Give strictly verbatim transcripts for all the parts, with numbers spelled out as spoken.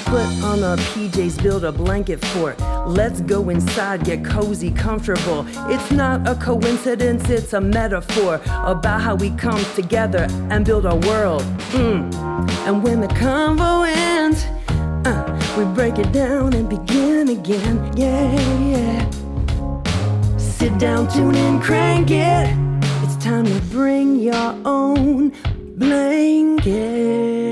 Put on our P Js, build a blanket fort. Let's go inside, get cozy, comfortable. It's not a coincidence, it's a metaphor about how we come together and build our world. Mm. And when the convo ends, uh, we break it down and begin again. Yeah, yeah. Sit down, tune in, crank it. It's time to bring your own blanket.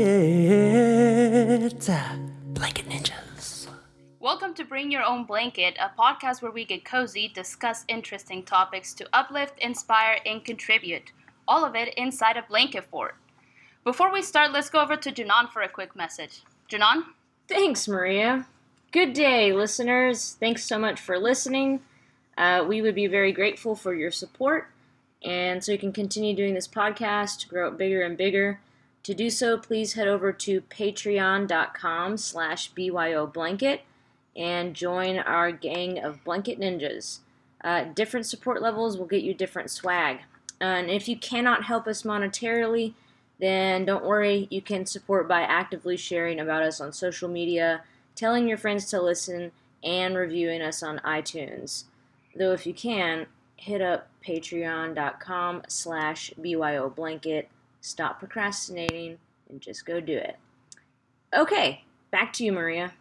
Blanket Ninjas. Welcome to Bring Your Own Blanket, a podcast where we get cozy, discuss interesting topics to uplift, inspire, and contribute. All of it inside a blanket fort. Before we start, let's go over to Janan for a quick message. Janan? Thanks, Maria. Good day, listeners. Thanks so much for listening. Uh, we would be very grateful for your support, and so you can continue doing this podcast to grow it bigger and bigger. To do so, please head over to patreon.com slash BYOBlanket and join our gang of Blanket Ninjas. Uh, different support levels will get you different swag. And if you cannot help us monetarily, then don't worry, you can support by actively sharing about us on social media, telling your friends to listen, and reviewing us on iTunes. Though if you can, hit up patreon.com slash BYOBlanket. Stop procrastinating and just go do it. Okay, back to you, Maria.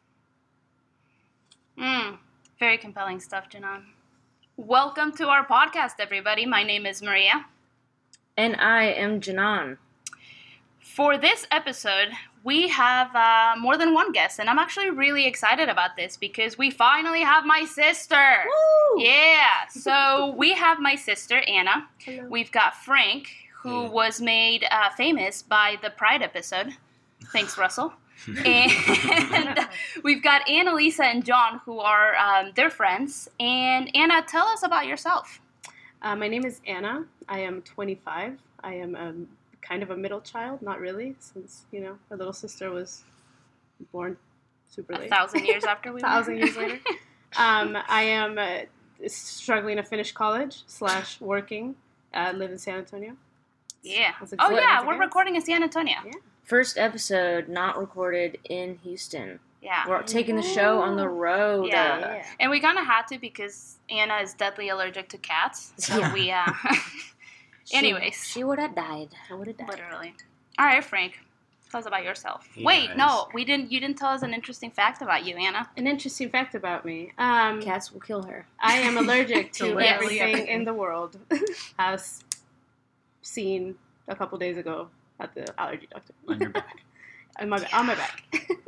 Mm, very compelling stuff, Janan. Welcome to our podcast, everybody. My name is Maria. And I am Janan. For this episode, we have uh, more than one guest, and I'm actually really excited about this because we finally have my sister. Woo! Yeah, so we have my sister, Anna. Hello. We've got Frank, who Yeah. was made uh, famous by the Pride episode. Thanks, Russell. And we've got Annalisa and John, who are um, their friends. And Anna, tell us about yourself. Uh, my name is Anna. I am twenty-five. I am um, kind of a middle child, not really, since, you know, my little sister was born super late. A thousand years after we A thousand were. years later. Um, I am uh, struggling to finish college slash working. Uh, live in San Antonio. Yeah. That's a Oh, good yeah, experience. we're recording in San Antonio. Yeah. First episode not recorded in Houston. Yeah. We're taking the show on the road. Yeah. Uh, Yeah. And we kind of had to because Anna is deadly allergic to cats. So Yeah. we, uh... she- Anyways. She would have died. I would have died. Literally. All right, Frank. Tell us about yourself. Hey, Wait, guys. no, we didn't. You didn't tell us an interesting fact about you, Anna. An interesting fact about me. Um, Cats will kill her. I am allergic to Literally everything everything. in the world. As seen a couple days ago at the allergy doctor. On your back. on, my, on my back.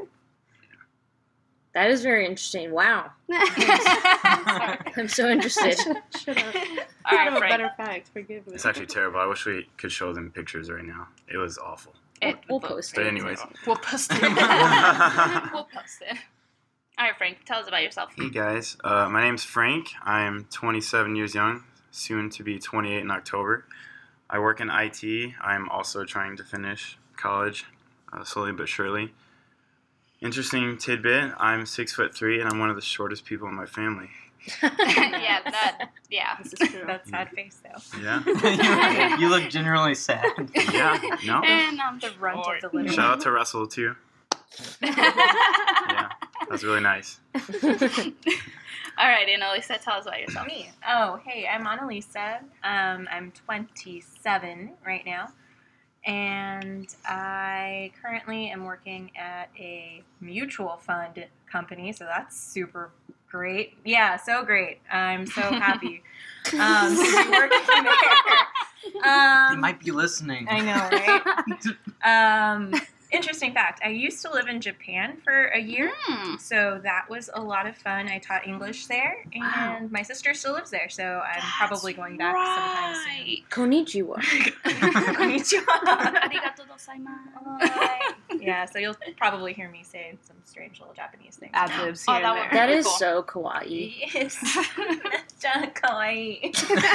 That is very interesting. Wow. I'm so interested. Should have. All right, have a Frank. better fact. Forgive me. It's actually terrible. I wish we could show them pictures right now. It was awful. It- We'll post But it. anyways, We'll post it. We'll post it. All right, Frank. Tell us about yourself. hey guys, uh, my name's Frank. I'm twenty-seven years young, soon to be twenty-eight in October. I work in I T. I'm also trying to finish college, uh, slowly but surely. Interesting tidbit, I'm six foot three and I'm one of the shortest people in my family. yeah, that. Yeah. This is true. That sad face, though. Yeah? You look generally sad. Yeah, no? And I'm The runt short. of the litter. Shout out to Russell too. Yeah, that was really nice. All right, Annalisa, tell us about yourself. Me. Oh, hey, I'm Annalisa. Um, I'm twenty-seven right now. And I currently am working at a mutual fund company, so that's super great. Yeah, so great. I'm so happy um, to be working there. Um, They might be listening. I know, right? um, interesting fact. I used to live in Japan for a year, Hmm. so that was a lot of fun. I taught English there, and Wow. my sister still lives there, so I'm probably going back sometime soon. Right. Konnichiwa. Konnichiwa. Arigato gozaimasu. Yeah, so you'll probably hear me say some strange little Japanese things. Ad now. libs Oh, here that and would there. That Very is cool. so kawaii. Yes. Mechta kawaii.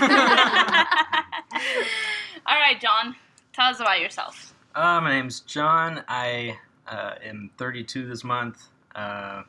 All right, John. Tell us about yourself. Uh, my name's John. I uh, am thirty-two this month. Uh,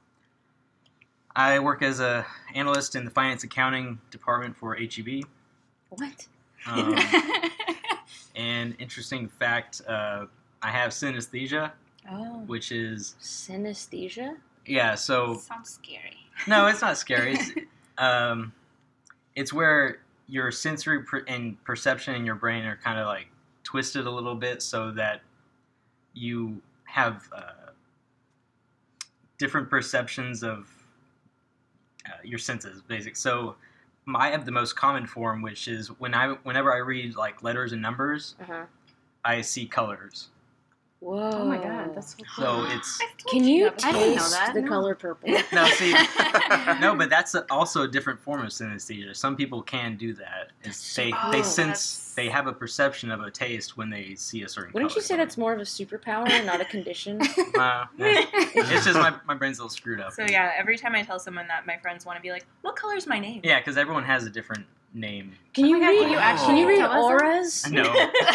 I work as a analyst in the finance accounting department for H E B. What? Um, and interesting fact, uh, I have synesthesia. Oh. which is Synesthesia? yeah. So Sounds scary. no, it's not scary. It's um, it's where your sensory per- and perception in your brain are kind of like twisted a little bit, so that you have uh, different perceptions of uh, your senses, basically. So I have the most common form, which is when I whenever I read like letters and numbers, Uh-huh. I see colors. Whoa. Oh my god, that's so cool. So it's Can you I didn't know taste that, the no. color purple? no, see, no, but that's a, also a different form of synesthesia. Some people can do that. It's, they so they cool. sense That's- they have a perception of a taste when they see a certain. Wouldn't color. you say that's more of a superpower and not a condition? Uh, yeah. It's just my, my brain's a little screwed up. So yeah, every time I tell someone that, my friends want to be like, "What color's my name?" Yeah, because everyone has a different name. Can you my God, read? can you actually can you read tell us auras? No,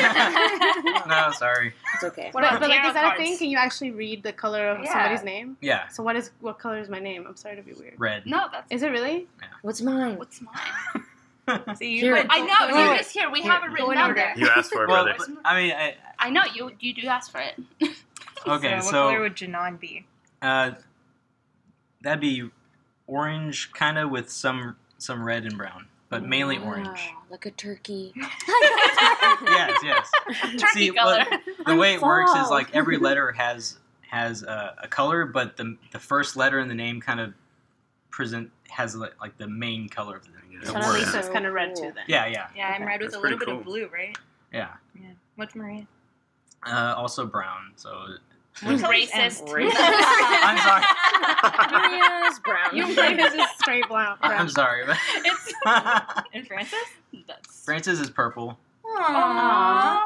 no, sorry. It's okay. What, Well, but like, tarot is that a cards. thing? Can you actually read the color of Yeah. somebody's name? Yeah, So what is what color is my name? I'm sorry to be weird. red. No, that's Is it really? What's mine? what's mine. See, you Here. put I know. Wait, You wait. just here. We Here, have it go written in down order. there. You asked for it, Well, brother. I mean, I, I know you. You do ask for it. okay, so, so, what color would Janan be? uh, that'd be orange, kind of with some some red and brown, but mainly orange. Wow, like a turkey. Yes, yes. Turkey See, color. well, the way it works is fall. like every letter has has a, a color, but the the first letter in the name kind of present has like, like the main color of the, the So word. Annalisa's kind of red Cool. too then. Yeah, yeah, Yeah, I'm Okay. red with That's a little pretty bit of blue, right? yeah. Yeah. What's Maria? Uh, also brown. So What color's Racist. M? I'm sorry. Maria's brown. You think this is straight brown? I'm sorry, but It's And Francis? that's. Francis is purple. Aww.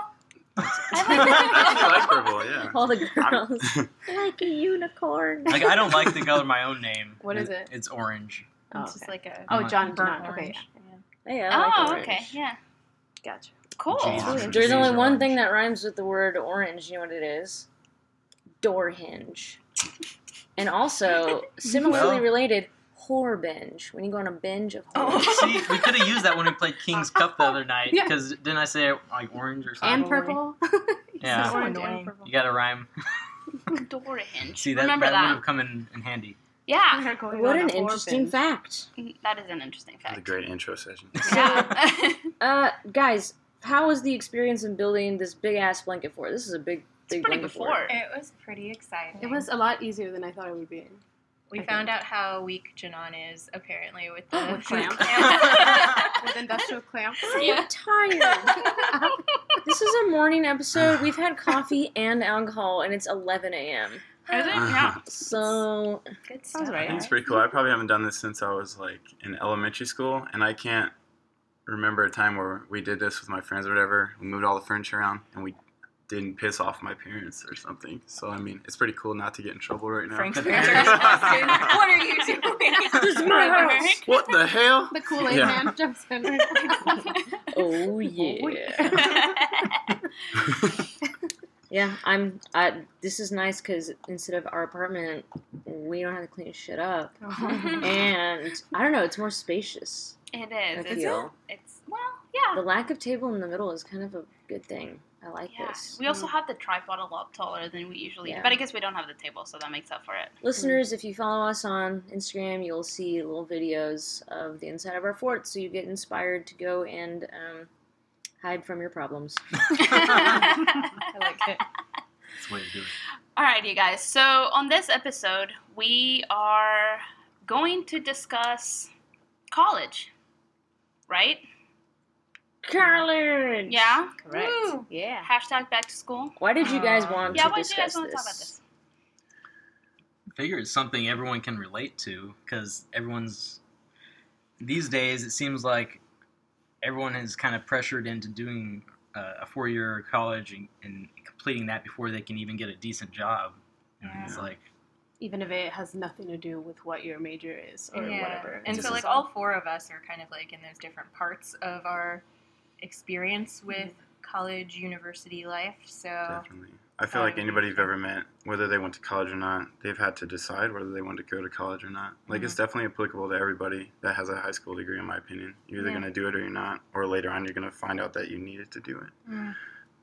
I actually like purple, yeah. All the girls. Like a unicorn. Like I don't like the color of my own name. What is it? It's orange. Oh, It's just okay. like a Oh, I'm John. burnt John. Okay. orange. Yeah. Hey, I like Oh, orange. okay. Yeah. Gotcha. Cool. Jeez. There's only Jeez, one orange. thing that rhymes with the word orange. You know what it is? Door hinge. And also, similarly Well- related, whore binge. When you go on a binge of Oh. whores. See, we could have used that when we played King's Cup the other night. Yeah. Because didn't I say like orange or something? And Probably. purple. Yeah. So Orange annoying. and purple. You got to rhyme. Door hinge. See that Remember that, that. would have come in, in handy. Yeah. We're going What on an a whore interesting binge. fact. That is an interesting That's a fact. great intro session. Yeah. Uh, guys, how was the experience in building this big ass blanket fort? This is a big, big pretty blanket good fort. fort. It was pretty exciting. It was a lot easier than I thought it would be. We I found think. out how weak Janan is, apparently, with the With food clamps. clamps. With industrial clamps. Yeah. I'm tired. This is a morning episode. We've had coffee and alcohol, and it's eleven a.m. Is it? Yeah. So, Good Sounds stuff. right. I think it's pretty cool. I probably haven't done this since I was like in elementary school, and I can't remember a time where we did this with my friends or whatever. We moved all the furniture around, and we didn't piss off my parents or something. So I mean, it's pretty cool not to get in trouble right now. Frank's parents are asking, what are you doing? this is my house. What the hell? The Kool-Aid Yeah. man jumps in. Oh yeah. Yeah, I'm. I, this is nice because instead of our apartment, we don't have to clean shit up, and I don't know. It's more spacious. It I is. It's, feel it's well, yeah. the lack of table in the middle is kind of a good thing. I like Yeah. this. We also have the tripod a lot taller than we usually Yeah. do. But I guess we don't have the table, so that makes up for it. Listeners, if you follow us on Instagram, you'll see little videos of the inside of our fort, so you get inspired to go and um, hide from your problems. I like it. That's the way to do it. All right, you guys. So on this episode, we are going to discuss college, right? College. Yeah. Correct. Woo. Yeah. Hashtag back to school. Why did you guys Uh, want Yeah. to Why do you guys discuss want to this? talk about this? I figure it's something everyone can relate to because everyone's these days. It seems like everyone is kind of pressured into doing uh, a four-year college and, and completing that before they can even get a decent job. And Yeah. it's like Even if it has nothing to do with what your major is or Yeah. whatever. And This so, is like, all four of us are kind of like in those different parts of our experience with college, university life. So, Definitely. I feel like Um, anybody you've ever met, whether they went to college or not, they've had to decide whether they want to go to college or not. Like, it's definitely applicable to everybody that has a high school degree, in my opinion. You're either Yeah. going to do it or you're not, or later on you're going to find out that you needed to do it. mm.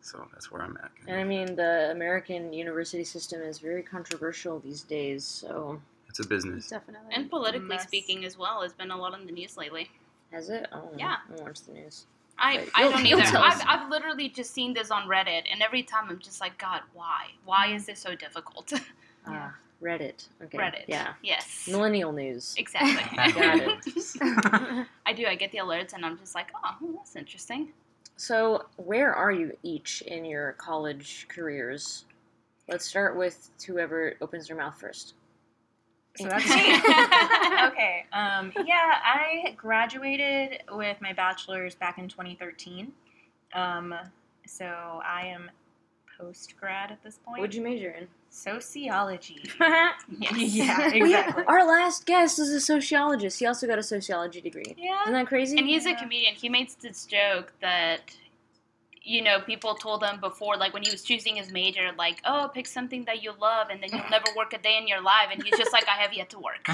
So that's where I'm at. And I mean, the American university system is very controversial these days, so... It's a business. Definitely. And politically Must. speaking as well, it's been a lot in the news lately. Has it? Oh, Yeah. I don't watch the news. I, But I you'll- don't you'll either. tell us. I've, I've literally just seen this on Reddit, and every time I'm just like, God, why? Why is this so difficult? Ah, Reddit. Okay. Reddit. Yeah. Yes. Millennial news. Exactly. Got it. I do. I get the alerts, and I'm just like, oh, well, that's interesting. So, where are you each in your college careers? Let's start with whoever opens their mouth first. So that's okay. Um, yeah, I graduated with my bachelor's back in twenty thirteen. Um, so I am post grad at this point. What'd you major in? Sociology. Yes. Yeah, We- exactly. our last guest is a sociologist. He also got a sociology degree. Yeah. Isn't that crazy? And he's a Yeah. comedian. He makes this joke that, you know, people told him before, like when he was choosing his major, like, oh, pick something that you love and then you'll never work a day in your life. And he's just like, I have yet to work.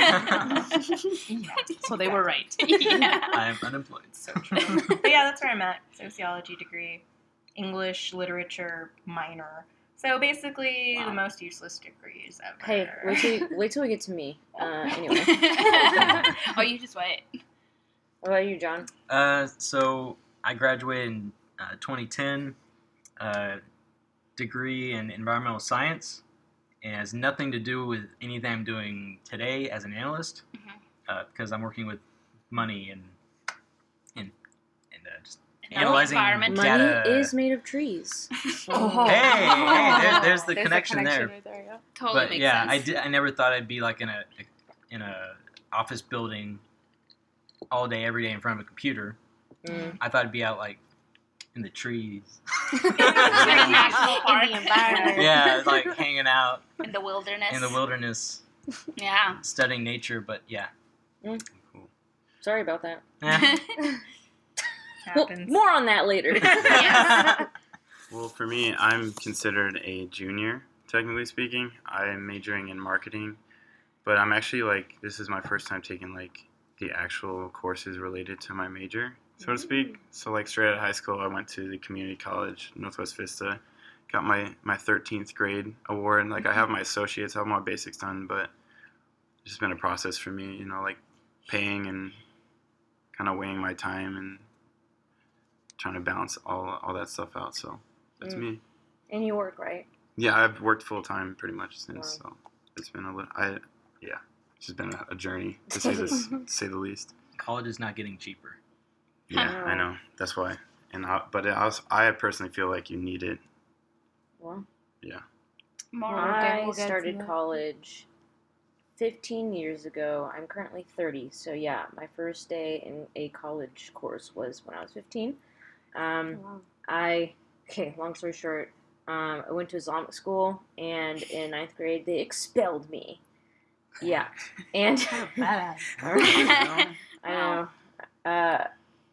So they were right. Yeah. I am unemployed. So true. But yeah, that's where I'm at. Sociology degree, English literature minor. So basically, Wow. the most useless degrees ever. Hey, wait till, wait till we get to me. Uh, anyway. Oh, you just wait. What about you, John? Uh, so I graduated in uh, twenty ten, uh, degree in environmental science. It has nothing to do with anything I'm doing today as an analyst, uh, because I'm working with money and and and uh, just And analyzing environment. Money data. is made of trees. Oh. Hey, hey, there, there's the There's a connection, there. right there, yeah. Totally But makes yeah, sense. I did. I never thought I'd be like in a in a office building all day, every day in front of a computer. Mm. I thought I'd be out like in the trees. National Park. In the environment. Yeah, like hanging out In the wilderness. in the wilderness, Yeah. studying nature. But yeah, Sorry about that. Eh. Well, Happens. more on that later. Yes. Well, for me, I'm considered a junior, technically speaking. I am majoring in marketing, but I'm actually like, this is my first time taking like the actual courses related to my major, so to speak. So like straight out of high school, I went to the community college, Northwest Vista, got my, my thirteenth grade award, and like I have my associates, I have my basics done, but it's just been a process for me, you know, like paying and kind of weighing my time and trying to balance all all that stuff out. So that's Mm. me. And you work, right? Yeah, I've worked full time pretty much since. Wow. So it's been a little. I yeah, it's just been a, a journey to say this, to say the least. college is not getting cheaper. Yeah, Wow. I know. That's why. And I, but I, also, I personally feel like you need it. Well, More. We'll get- I we'll get to started that. college fifteen years ago. I'm currently thirty, so yeah, my first day in a college course was when I was fifteen. Um, Wow. I, okay, long story short, um, I went to Islamic school, and in ninth grade, they expelled me. Yeah, and Badass. I know. Uh,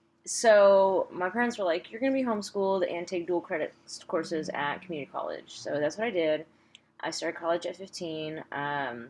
so my parents were like, "You're gonna be homeschooled and take dual credit courses at community college." So that's what I did. I started college at fifteen. Um,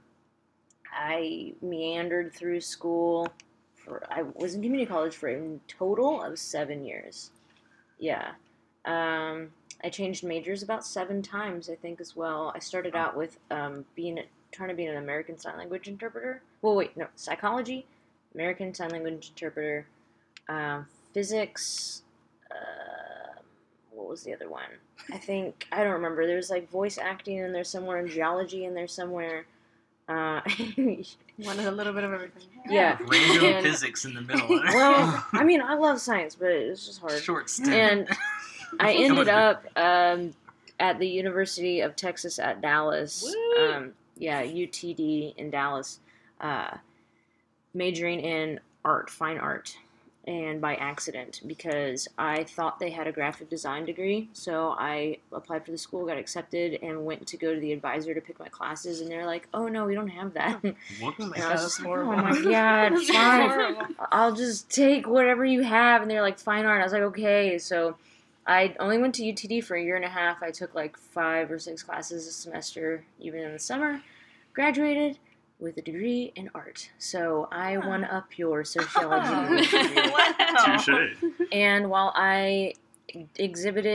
I meandered through school. For I was in community college for a total of seven years. Yeah. Um, I changed majors about seven times, I think, as well. I started out with um, being trying to be an American Sign Language interpreter. Well, wait, no, psychology, American Sign Language interpreter, um, physics. Uh, what was the other one? I think I don't remember. There's like voice acting in there somewhere, and geology in there somewhere. Uh, Wanted a little bit of everything. yeah. Random And- physics in the middle. Well, I mean, I love science, but it's just hard. Short stint. And I Come ended on. up um, at the University of Texas at Dallas. Woo! Um, yeah, U T D in Dallas, uh, majoring in art, fine art, and by accident because I thought they had a graphic design degree. So I applied for the school, got accepted, and went to go to the advisor to pick my classes, and they're like, "Oh no, we don't have that." Whoops. And I was that's just like, horrible. oh my god, fine. I'll just take whatever you have. And they're like, fine art. I was like, okay. So I only went to U T D for a year and a half. I took like five or six classes a semester, even in the summer. Graduated with a degree in art. So I won up your sociology degree. Wow. Touche. And while I exhibited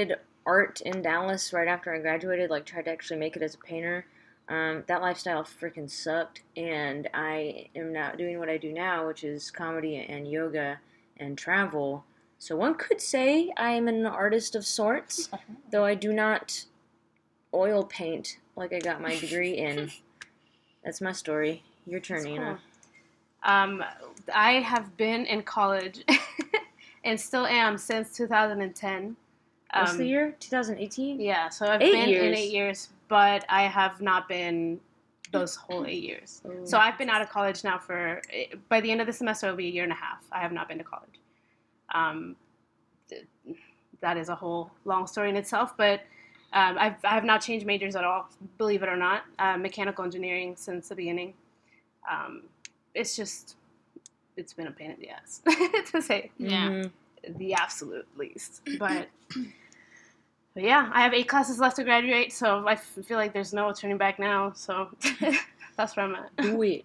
art in Dallas right after I graduated, like tried to actually make it as a painter. Um, that lifestyle freaking sucked, and I am now doing what I do now, which is comedy and yoga and travel. So one could say I am an artist of sorts, though I do not oil paint like I got my degree in. That's my story. Your turn, That's Nina. cool. Um, I have been in college and still am since two thousand ten. What's Um, the year? twenty eighteen? Yeah, so I've Eight been in years. eight years, but I have not been those whole eight years. Oh. So I've been out of college now for, by the end of the semester, it'll be a year and a half. I have not been to college. Um, th- that is a whole long story in itself, but um, I've, I have not changed majors at all, believe it or not. Uh, mechanical engineering since the beginning. Um, it's just, it's been a pain in the ass, to say Yeah. Mhm. the absolute least. But, but yeah, I have eight classes left to graduate, so I f- feel like there's no turning back now. So that's where I'm at. Do it.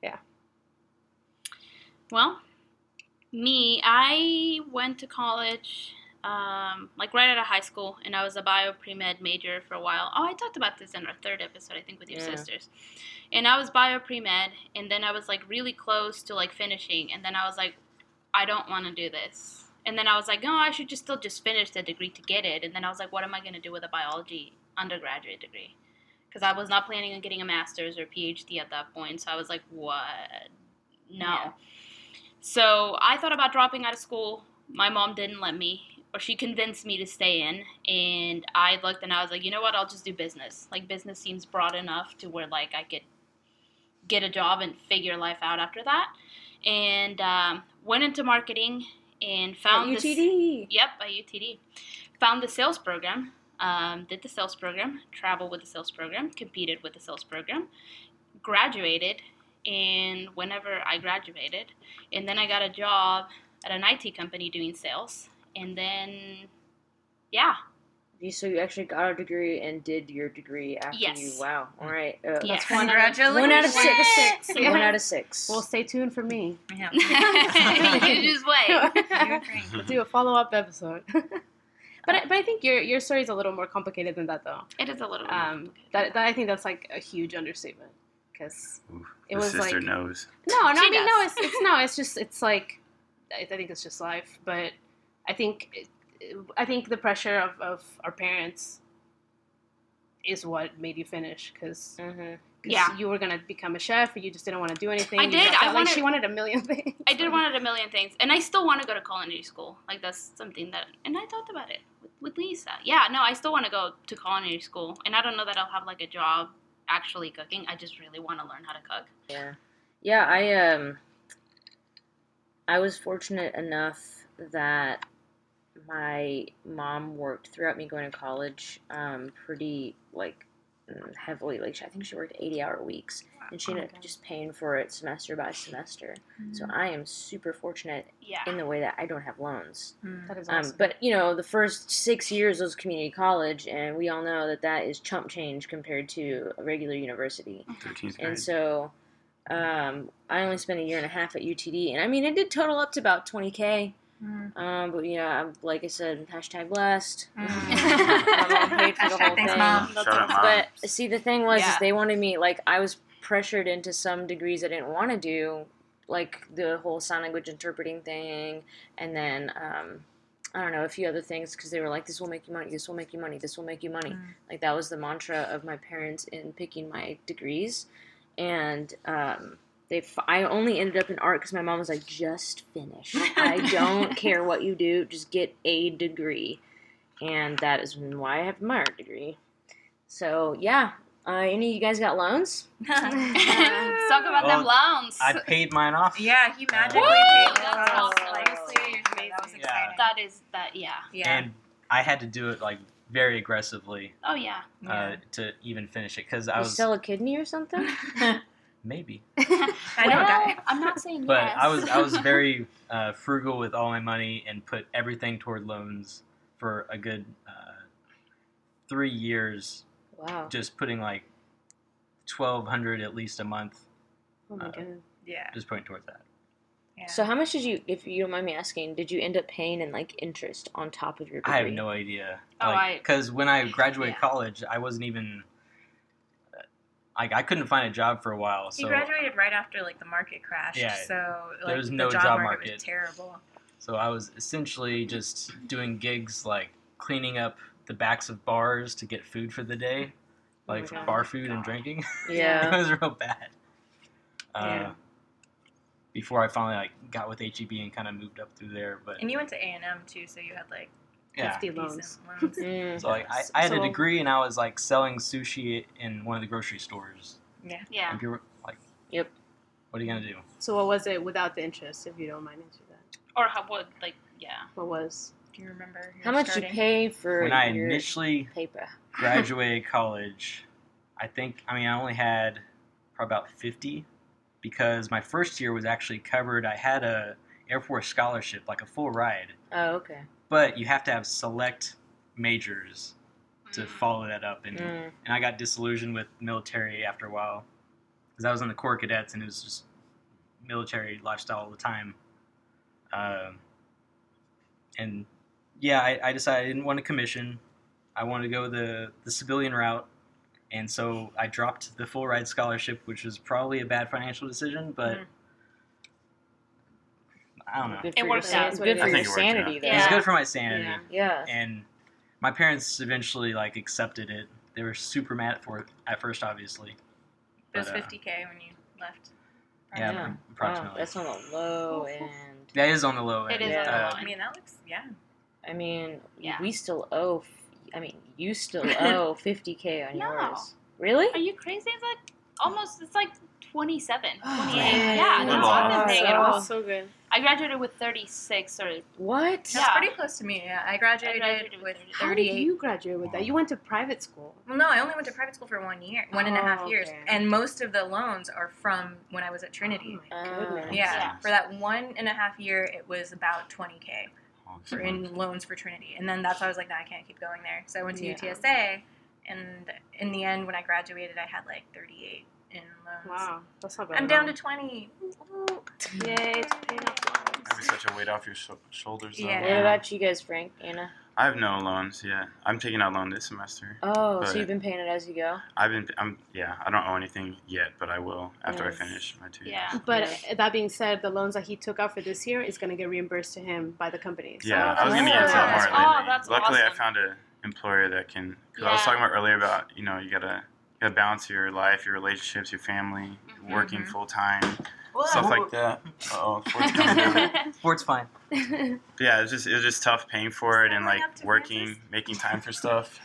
Well, me, I went to college, um, like right out of high school, and I was a bio pre-med major for a while. Oh, I talked about this in our third episode, I think, with your Yeah. sisters. And I was bio pre-med, and then I was like really close to like finishing, and then I was like, I don't want to do this. And then I was like, no, I should just still just finish the degree to get it. And then I was like, what am I going to do with a biology undergraduate degree? Because I was not planning on getting a master's or PhD at that point. So I was like, what? No. Yeah. So I thought about dropping out of school. My mom didn't let me, or she convinced me to stay in. And I looked and I was like, you know what? I'll just do business. Like, business seems broad enough to where, like, I could get a job and figure life out after that. And um, went into marketing and found At this- U T D. Yep, at U T D. Found the sales program, um, did the sales program, traveled with the sales program, competed with the sales program, graduated, and whenever I graduated, and then I got a job at an I T company doing sales, and then, yeah, You so you actually got a degree and did your degree after Yes. you. Wow. All right. Uh, Yeah. That's one Congratulations. One out of six. Six. One Yeah. out of six. Well, stay tuned for me. Yeah. you just wait. We'll do a follow up episode. But I, but I think your your story is a little more complicated than that, though. It is a little Um, that, that I think that's like a huge understatement because Ooh, it the was sister like knows. no, no, She I mean does. no, it's it's no, it's just it's like I, I think it's just life. But I think it, I think the pressure of, of our parents is what made you finish because. Mhm. Yeah. you were gonna become a chef, or you just didn't want to do anything. I You did. got I that- like wanted- she wanted a million things. I did wanted a million things, and I still want to go to culinary school. Like, that's something that, and I thought about it with, with Lisa. Yeah, no, I still want to go to culinary school, and I don't know that I'll have like a job actually cooking. I just really want to learn how to cook. Yeah. Yeah, I um I was fortunate enough that my mom worked throughout me going to college um pretty like mm, heavily. Like I think she worked eighty hour weeks, and she ended up just paying for it semester by semester. So I am super fortunate Yeah. in the way that I don't have loans. That is Um, awesome. but you know, the first six years was community college, and we all know that that is chump change compared to a regular university. thirteenth grade. And so, um, I only spent a year and a half at U T D, and I mean, it did total up to about twenty k. Mm. Um, but you know, I'm, like I said, hashtag blessed. Mm. My mom paid for the Hashtag whole thanks, thing. Mom. Shout out, Mom. But see, the thing was, Yeah. is they wanted me like I was pressured into some degrees I didn't want to do, like the whole sign language interpreting thing, and then um, I don't know, a few other things because they were like, "This will make you money. This will make you money. This will make you money." Mm. Like that was the mantra of my parents in picking my degrees, and um, they. f- I only ended up in art because my mom was like, "Just finish. I don't care what you do. Just get a degree," and that is why I have my art degree. So yeah. Uh, any of you guys got loans? Let's talk about them Well, loans. I paid mine off. Yeah, he magically Woo! paid That's us. awesome. Like, seriously, that was Yeah. exciting. that is that. Yeah. Yeah. And I had to do it like very aggressively Oh yeah. uh, Yeah. to even finish it because I You was sell a kidney or something? maybe, I know a Well, guy. I'm not saying but yes. I was I was very uh, frugal with all my money and put everything toward loans for a good uh, three years. Wow. Just putting like twelve hundred at least a month. Oh my uh, god. Yeah. Just putting towards that. Yeah. So how much did you, if you don't mind me asking, did you end up paying in like interest on top of your degree? I have no idea. Oh, I- Because when I graduated Yeah. college, I wasn't even like I couldn't find a job for a while. He So graduated right after like the market crashed, Yeah, so like was the no job, job market, market. was terrible. so I was essentially just doing gigs like cleaning up the backs of bars to get food for the day, like God. bar food and God. drinking. Yeah. It was real bad. Uh, Yeah. Before I finally like got with H E B and kind of moved up through there, but And you went to A and M too, so you had like yeah. Hefty decent loans. loans. Mm. So like I, I had a So- degree and I was like selling sushi in one of the grocery stores. Yeah. And people were like, Yep. What are you gonna do? So what was it without the interest, if you don't mind answering that? Or how would like yeah. What was? Do you remember? your How much starting? you pay for When I your initially paper? graduated college, I think I mean I only had probably about fifty because my first year was actually covered. I had a Air Force scholarship, like a full ride, Oh, okay. but you have to have select majors to Mm. follow that up, and Mm. and I got disillusioned with military after a while because I was in the Corps Cadets and it was just military lifestyle all the time. Um, and yeah, I, I decided I didn't want to commission. I wanted to go the, the civilian route. And so I dropped the full ride scholarship, which was probably a bad financial decision, but Mhm. I don't know. Good It for worked your, out. It's good I for think your it worked sanity, out. though. It was Yeah. good for my sanity. Yeah. Yeah. And my parents eventually like accepted it. They were super mad for it at first, obviously. It was But, uh, fifty K when you left. Yeah, Yeah. approximately. Wow, that's on the low end. That is on the low end. It is Yeah. on the Uh, low I end. mean, that looks yeah. I mean, Yeah. we still owe. f- I mean, you still owe fifty K on No. yours. Really? Are you crazy? It's like almost it's like twenty-seven, Oh, twenty-eight. man. Yeah, that's Little what I've off. been paying it Oh. off. so good. I graduated with thirty-six or What? That's Yeah. pretty close to me. Yeah, I graduated, I graduated with with How did thirty-eight. you graduate with that? You went to private school. Well, no, I only went to private school for one year, one and a half Oh, years, okay. and most of the loans are from when I was at Trinity. Oh my Uh, goodness. yeah, Yeah. for that one and a half year, it was about twenty K Oh, for in loans for Trinity, and then that's why I was like, no, I can't keep going there. So I went to Yeah. U T S A, and in the end, when I graduated, I had like thirty-eight in loans. Wow, that's not bad. I'm at down all. to twenty. Woo. Yay, it's paying off loans. That'd be such a weight off your sho- shoulders. Though. Yeah. What about you guys, Frank, Anna? I have no loans yet. I'm taking out loan this semester. Oh, But- so you've been paying it as you go? I've been, I'm, yeah, I don't owe anything yet, but I will after Nice. I finish my two Yeah. years. But that being said, the loans that he took out for this year is going to get reimbursed to him by the company. So Yeah, Oh, I was gonna get into that that's more cool. lately. Oh, that's Luckily, I awesome. found an employer that can. Because I was Yeah. talking about earlier about you know you gotta you gotta balance your life, your relationships, your family, Mhm. working Mhm. full time, Whoa. stuff like that. Oh, Ford's coming down. Sport's fine. But yeah, it's just it was just tough paying for it and Going like up to working, Francis? making time for stuff.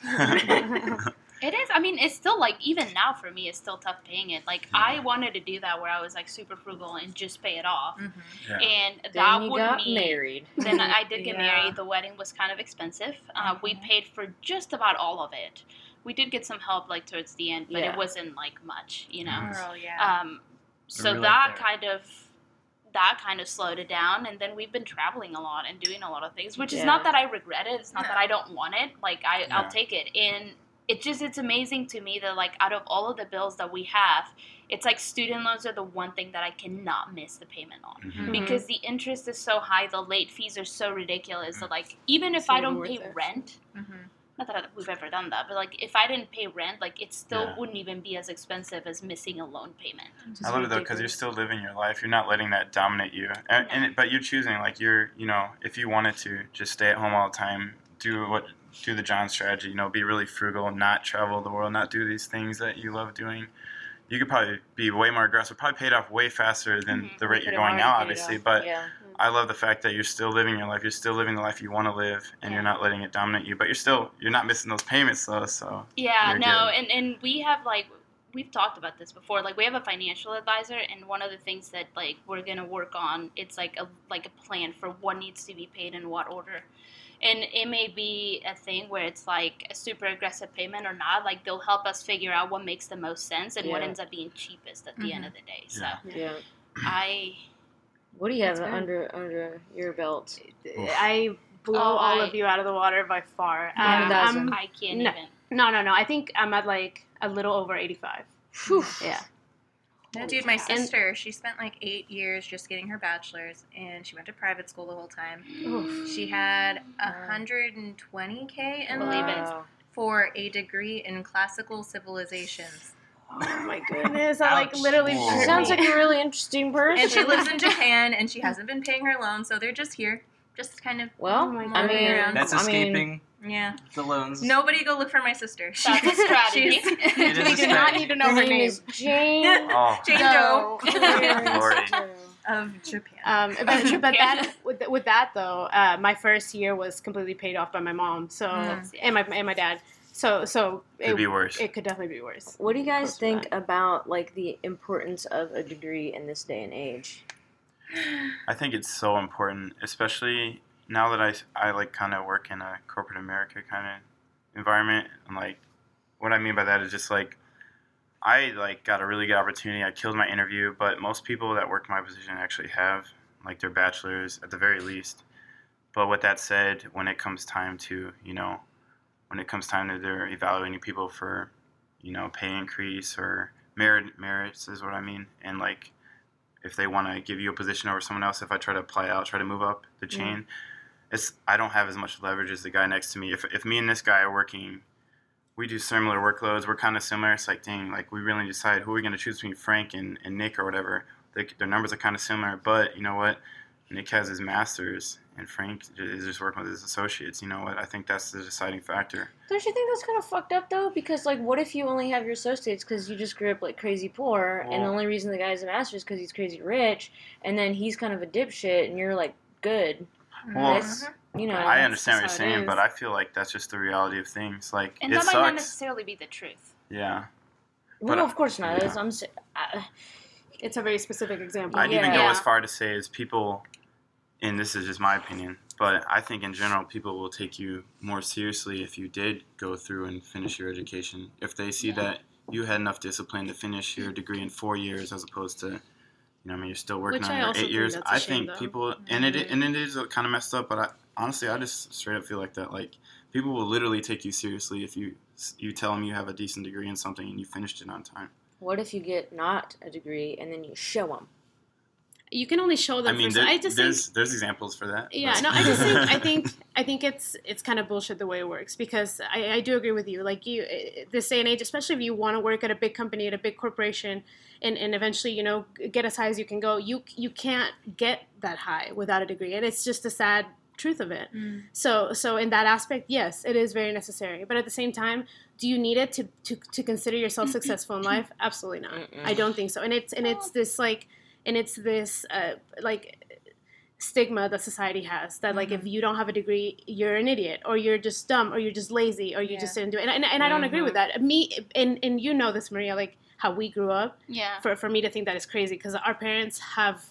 It is. I mean, it's still like even now for me, it's still tough paying it. Like I wanted to do that where I was like super frugal and just pay it off, Mhm. yeah. and Then that you would got mean married. then I did get Yeah. married. The wedding was kind of expensive. Uh, We Mhm. paid for just about all of it. We did get some help like towards the end, but Yeah. it wasn't like much, you know. Mhm. Girl, yeah. Um, so really that there. kind of that kind of slowed it down, and then we've been traveling a lot and doing a lot of things, which is Yeah. not that I regret it. It's not No. that I don't want it. Like I, Yeah. I'll take it. And it just it's amazing to me that like out of all of the bills that we have, it's like student loans are the one thing that I cannot miss the payment on. Mhm. Because the interest is so high, the late fees are so ridiculous that like even if It's I even don't worth pay it. rent, Mhm. not that we've ever done that, but like if I didn't pay rent, like it still Yeah. wouldn't even be as expensive as missing a loan payment. I love it though because you're still living your life. You're not letting that dominate you, and, and it, but you're choosing. Like you're, you know, if you wanted to just stay at home all the time, do what, do the John strategy. You know, be really frugal, not travel the world, not do these things that you love doing. You could probably be way more aggressive, probably pay it off way faster than Mhm. the rate You you're could've going now, already paid it obviously. off. But Yeah. I love the fact that you're still living your life. You're still living the life you want to live, and you're not letting it dominate you. But you're still, you're not missing those payments though. So Yeah, You're no, good. and, and we have like we've talked about this before. Like we have a financial advisor, and one of the things that like we're gonna work on, it's like a like a plan for what needs to be paid in what order. And it may be a thing where it's like a super aggressive payment or not. Like they'll help us figure out what makes the most sense and what Yeah. ends up being cheapest at the end of the day. So Yeah. Yeah. I What do you have That's good. under under your belt? I blow Oh, all I- of you out of the water by far. Yeah, Um, doesn't. I'm- I can't no. even. no, no, no. I think I'm at like a little over eighty-five. Whew. Yeah. No, dude, my sister, she spent like eight years just getting her bachelor's, and she went to private school the whole time. Oof. She had one hundred twenty K in Believe loans it. for a degree in classical civilizations. Oh my goodness! I like Ouch. literally. Whoa. hurt Sounds me. like a really interesting person. And she lives in Japan, and she hasn't been paying her loans, so they're just here, just kind of, well, Oh my I God. mean, That's I mean, escaping yeah. the loans. Nobody go look for my sister. That's a strategy. She's- It is We a do not strategy. need to know her her name name. is Jane. Oh, Jane Doe. Doe Lordy. of Japan. Um, but, but that with, with that though, uh, my first year was completely paid off by my mom. So Mm. and my and my dad. So so could it, be worse. it could definitely be worse. What do you guys Close to think that. about like the importance of a degree in this day and age? I think it's so important, especially now that I, I like kind of work in a corporate America kind of environment. And like, what I mean by that is just like, I like got a really good opportunity. I killed my interview, but most people that work my position actually have like their bachelor's at the very least. But with that said, when it comes time to, you know, when it comes time to they're evaluating people for, you know, pay increase or merit merits is what I mean. And like, if they want to give you a position over someone else, if I try to apply out, try to move up the chain, it's I don't have as much leverage as the guy next to me. If if me and this guy are working, we do similar workloads. We're kind of similar. It's like, dang, like we really decide who we're going to choose between Frank and, and Nick or whatever. They, their numbers are kind of similar, but you know what? Nick has his master's, and Frank is just working with his associates. You know what? I think that's the deciding factor. Don't you think that's kind of fucked up though? Because like, what if you only have your associates because you just grew up like crazy poor, and the Well- only reason the guy has a master's because he's crazy rich, and then he's kind of a dipshit, and you're like good. Well, That's, you know, I understand what you're that's how it saying, is. but I feel like that's just the reality of things. Like, And it that sucks. might not necessarily be the truth. Yeah. well, but- of course not. yeah. I'm. sa- I, It's a very specific example. I'd even go Yeah. as far to say as people, and this is just my opinion, but I think in general people will take you more seriously if you did go through and finish your education. If they see that you had enough discipline to finish your degree in four years as opposed to, you know, I mean, you're still working Which on I your also eight think years. that's a I shame, think though. people, and it and it is kind of messed up, but I, honestly, I just straight up feel like that. Like, people will literally take you seriously if you you tell them you have a decent degree in something and you finished it on time. what if you get not a degree and then you show them? You can only show I them. mean, for there, I just there's think, there's examples for that. yeah, but- no, I just think I think I think it's it's kind of bullshit the way it works because I, I do agree with you. Like you, eh, this day and age, especially if you want to work at a big company at a big corporation, and, and eventually you know get as high as you can go, you you can't get that high without a degree, and it's just a sad truth of it. Mm. So so in that aspect, yes, it is very necessary. But at the same time, do you need it to to, to consider yourself successful in life? Absolutely not. Mm-mm. I don't think so. And it's and it's this like and it's this uh, like stigma that society has that like if you don't have a degree, you're an idiot or you're just dumb or you're just lazy or you Yeah. just didn't do it. And, and, and I don't agree with that. Me and and you know this, Maria, like how we grew up. Yeah. For for me to think that is crazy because our parents have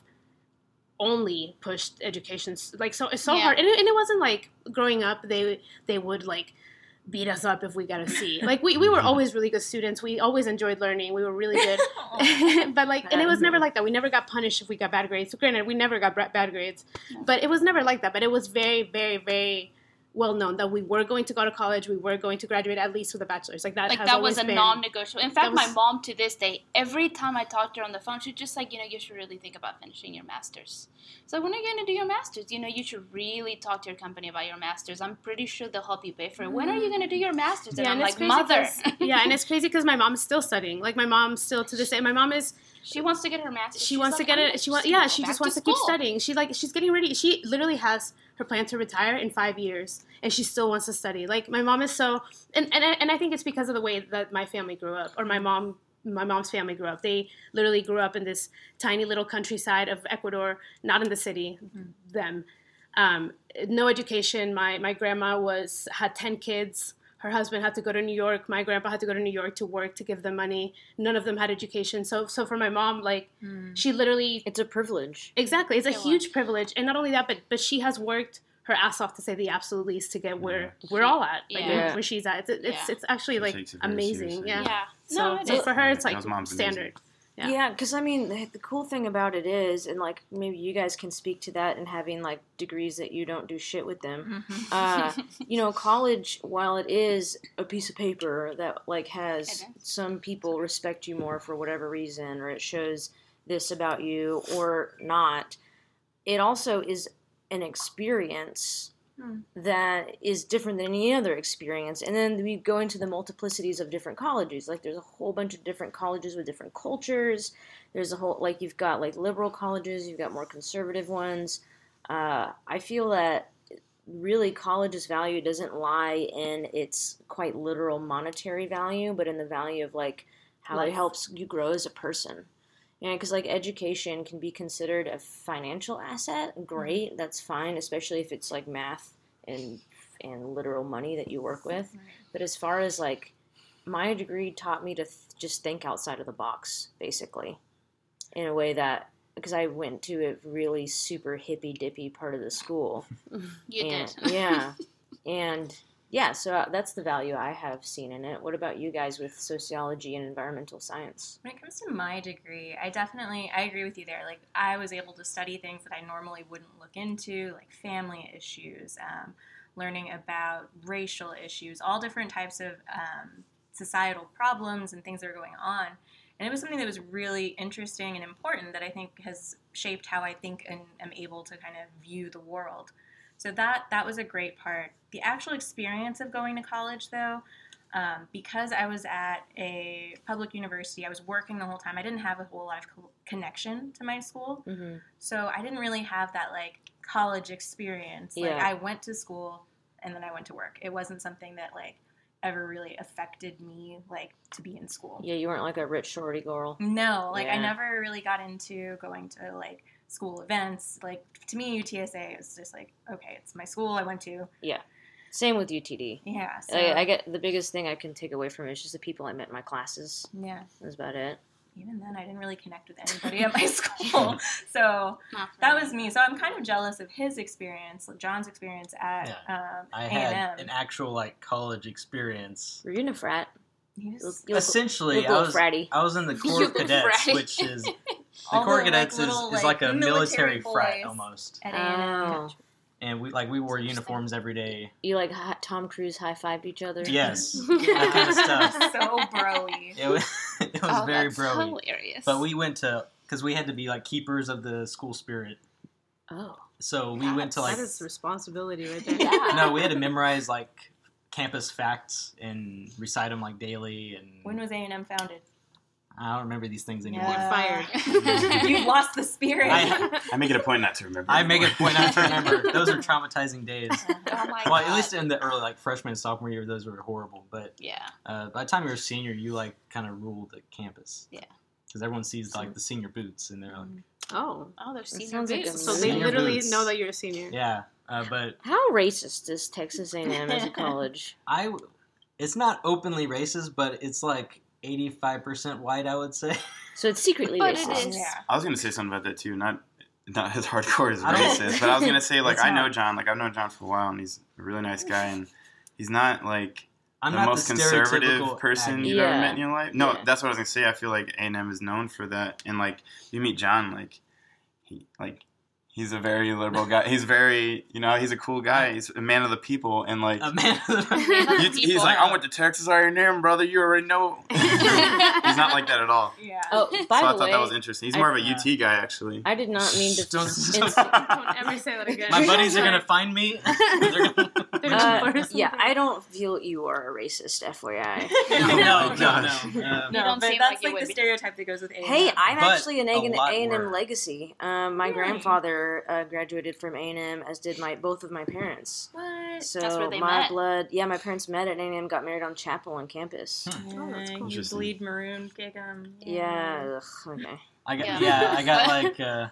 only pushed education s- like so it's so Yeah. hard and it, and it wasn't like growing up they they would like beat us up if we got a C. Like we, we were always really good students. We always enjoyed learning. We were really good. But like and it was never like that. We never got punished if we got bad grades. So granted, we never got bra- bad grades. But it was never like that. But it was very very very well known that we were going to go to college. We were going to graduate at least with a bachelor's. Like that Like has that always was a been, non-negotiable. In fact, was- my mom to this day, every time I talked to her on the phone, she's just like, you know, you should really think about finishing your master's. So when are you going to do your master's? You know, you should really talk to your company about your master's. I'm pretty sure they'll help you pay for it. When are you going to do your master's? And Yeah, I'm and it's like, crazy mother. 'cause- yeah, and it's crazy because my mom is still studying. Like my mom still to this day. My mom is She wants to get her master's. she She's wants like, to get I'm it. gonna She wants just yeah. go She back just to wants to keep school. studying. She like she's getting ready. She literally has her plan to retire in five years, and she still wants to study. Like my mom is so, and and I, and I think it's because of the way that my family grew up, or my mom. My mom's family grew up. They literally grew up in this tiny little countryside of Ecuador, not in the city. Them, um, no education. My my grandma was had ten kids. Her husband had to go to New York. My grandpa had to go to New York to work to give them money. None of them had education. So so for my mom, like she literally It's a privilege. exactly it's a It was. huge privilege, and not only that, but but she has worked her ass off to say the absolute least to get where we're all at, like Yeah. where, where she's at. It's it's, Yeah. it's actually She like takes it very amazing. seriously. Yeah. Yeah. So, No, it so is. for her, it's like Those mom's amazing. standard. Yeah. Yeah, because I mean, the, the cool thing about it is, and like maybe you guys can speak to that, and having like degrees that you don't do shit with them. Mhm. Uh, you know, college, while it is a piece of paper that like has It is. some people respect you more for whatever reason, or it shows this about you or not, it also is an experience Hmm. that is different than any other experience. And then we go into the multiplicities of different colleges. Like there's a whole bunch of different colleges with different cultures. There's a whole, like you've got like liberal colleges, you've got more conservative ones. Uh, I feel that really college's value doesn't lie in its quite literal monetary value, but in the value of like how Life. it helps you grow as a person. Yeah, because like education can be considered a financial asset. Great, that's fine, especially if it's like math and and literal money that you work with. But as far as like my degree taught me to th- just think outside of the box, basically, in a way that because I went to a really super hippy dippy part of the school. You and, did. Yeah, and yeah, so uh, that's the value I have seen in it. What about you guys with sociology and environmental science? When it comes to my degree, I definitely, I agree with you there. Like, I was able to study things that I normally wouldn't look into, like family issues, um, learning about racial issues, all different types of um, societal problems and things that are going on. And it was something that was really interesting and important that I think has shaped how I think and am able to kind of view the world. So that that was a great part. The actual experience of going to college, though, um, because I was at a public university, I was working the whole time. I didn't have a whole lot of co- connection to my school, Mm-hmm. so I didn't really have that like college experience. Like Yeah. I went to school and then I went to work. It wasn't something that like ever really affected me like to be in school. Yeah, you weren't like a rich shorty girl. No, like I Yeah. never really got into going to like school events. Like to me, U T S A is just like, okay, it's my school I went to. Same with U T D. Yeah. So, I, I get the biggest thing I can take away from it is just the people I met in my classes. yeah. That's about it. Even then, I didn't really connect with anybody at my school. So Not for that me. was me. So I'm kind of jealous of his experience, John's experience at um, I A had and an M. actual like college experience. Were you in a frat? He was You look- Essentially, you look I a was little fratty. I was in the You Corps look of Cadets, fratty. which is the all Corps the, of Cadets like, is, little, is like a military military frat boys almost, at A and M. Oh. and we like we wore Interesting. uniforms every day. You like hi- Tom Cruise high fived each other? Yes, that kind of stuff. So broy. It was it was Oh, very that's broy. hilarious. But we went to because we had to be like keepers of the school spirit. Oh. So we went to like That is responsibility right there. Yeah. no, we had to memorize like campus facts and recite them like daily. And When was A and M founded? I don't remember these things anymore. Yeah. fired. You lost the spirit. I- I make it a point not to remember. I make it a anymore. point not to remember. Those are traumatizing days. Oh my Well, god. at least in the early like freshman and sophomore year, those were horrible. But Yeah. uh, by the time you're a senior, you like kind of ruled the campus. Yeah. Because everyone sees like the senior boots, and they're like, Oh. Oh, there's senior sounds like a boots. So they Senior literally boots. know that you're a senior. yeah. Uh, but How racist is Texas A and M as a college? I, w- it's not openly racist, but it's like eighty-five percent white, I would say. So it's secretly But racist. it is. Yeah. I was gonna say something about that too. Not not as hardcore as I don't- racist, but I was gonna say like It's I know not. John. Like I've known John for a while, and he's a really nice guy, and he's not like I'm the not most the conservative stereotypical person Aggie. you've Yeah. ever met in your life. No, Yeah. that's what I was gonna say. I feel like A and M is known for that, and like you meet John, like he like he's a very liberal guy. He's very you know he's a cool guy. He's a man of the people, and like A man. you- he's like I went to Texas A and M, brother. You already know. He's not like that at all. Yeah. Oh, by so I the thought way, that was interesting. He's I- more of a Yeah. U T guy actually. I did not mean to. Don't- ins- Don't ever say that again. My buddies are gonna find me. They're gonna- They're Uh, gonna force yeah, me. I don't feel you are a racist, F Y I. no, no, no. Gosh. Um, You No, don't but seem that's like you like would the be. stereotype that goes with A and M. Hey, I'm But actually an a A and lot M were. legacy. Um, my Really? grandfather uh, graduated from A and M, as did my both of my parents. What? So That's where they my met. blood, yeah, my parents met at A and M, got married on Chapel on campus. Hmm. Oh, that's Yeah, cool. you Interesting. bleed maroon, gig 'em. Yeah, ugh, okay. I got Yeah. yeah. I got like uh,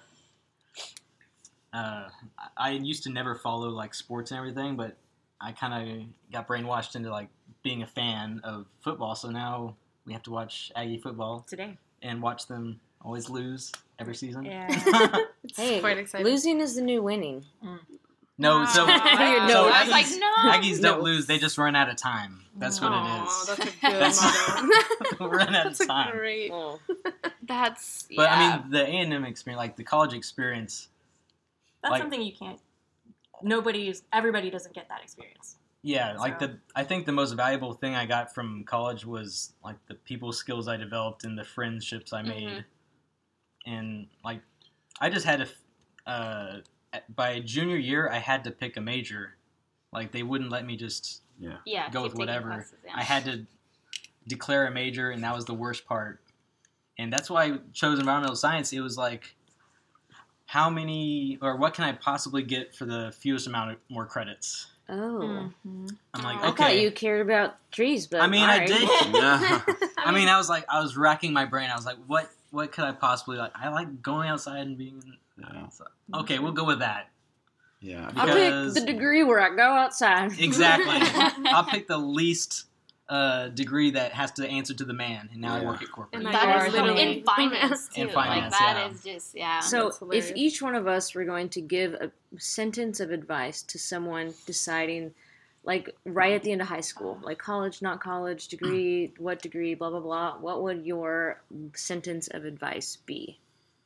uh, I used to never follow like sports and everything, but I kind of got brainwashed into like being a fan of football. So now we have to watch Aggie football Today. and watch them always lose every season. Yeah. It's Hey, quite exciting. losing is the new winning. No, so, Wow. Your so nose. I was like, Aggies, no. Aggies don't No. lose; they just run out of time. That's what Aw, it is. that's a good That's- motto. run out of That's a time. great. Oh. That's But yeah. I mean, the A and M experience, like the college experience, That's Like- something you can't. Nobody's. Everybody doesn't get that experience. yeah, like So- the I think the most valuable thing I got from college was like the people skills I developed and the friendships I made, Mhm. and like I just had to. Uh, by junior year, I had to pick a major. Like they wouldn't let me just Yeah. yeah, go keep with taking whatever. classes, yeah. I had to declare a major, and that was the worst part. And that's why I chose environmental science. It was like, how many, or what can I possibly get for the fewest amount of more credits? Oh. Mm-hmm. I'm like, Oh. I okay. thought you cared about trees, but I mean, all I right. did. Yeah. I mean, I was like, I was racking my brain. I was like, what, what could I possibly like? I like going outside and being. Yeah. So, okay, we'll go with that. Yeah. I'll Because- pick the degree where I go outside. Exactly. I'll pick the least uh, degree that has to answer to the man, and now I Yeah. work at corporate. And That You is are literally in the finance too. In finance, like that yeah. is just yeah. So, That's if hilarious. each one of us were going to give a sentence of advice to someone deciding, like right at the end of high school, like college, not college, degree, what degree, blah, blah, blah, what would your sentence of advice be?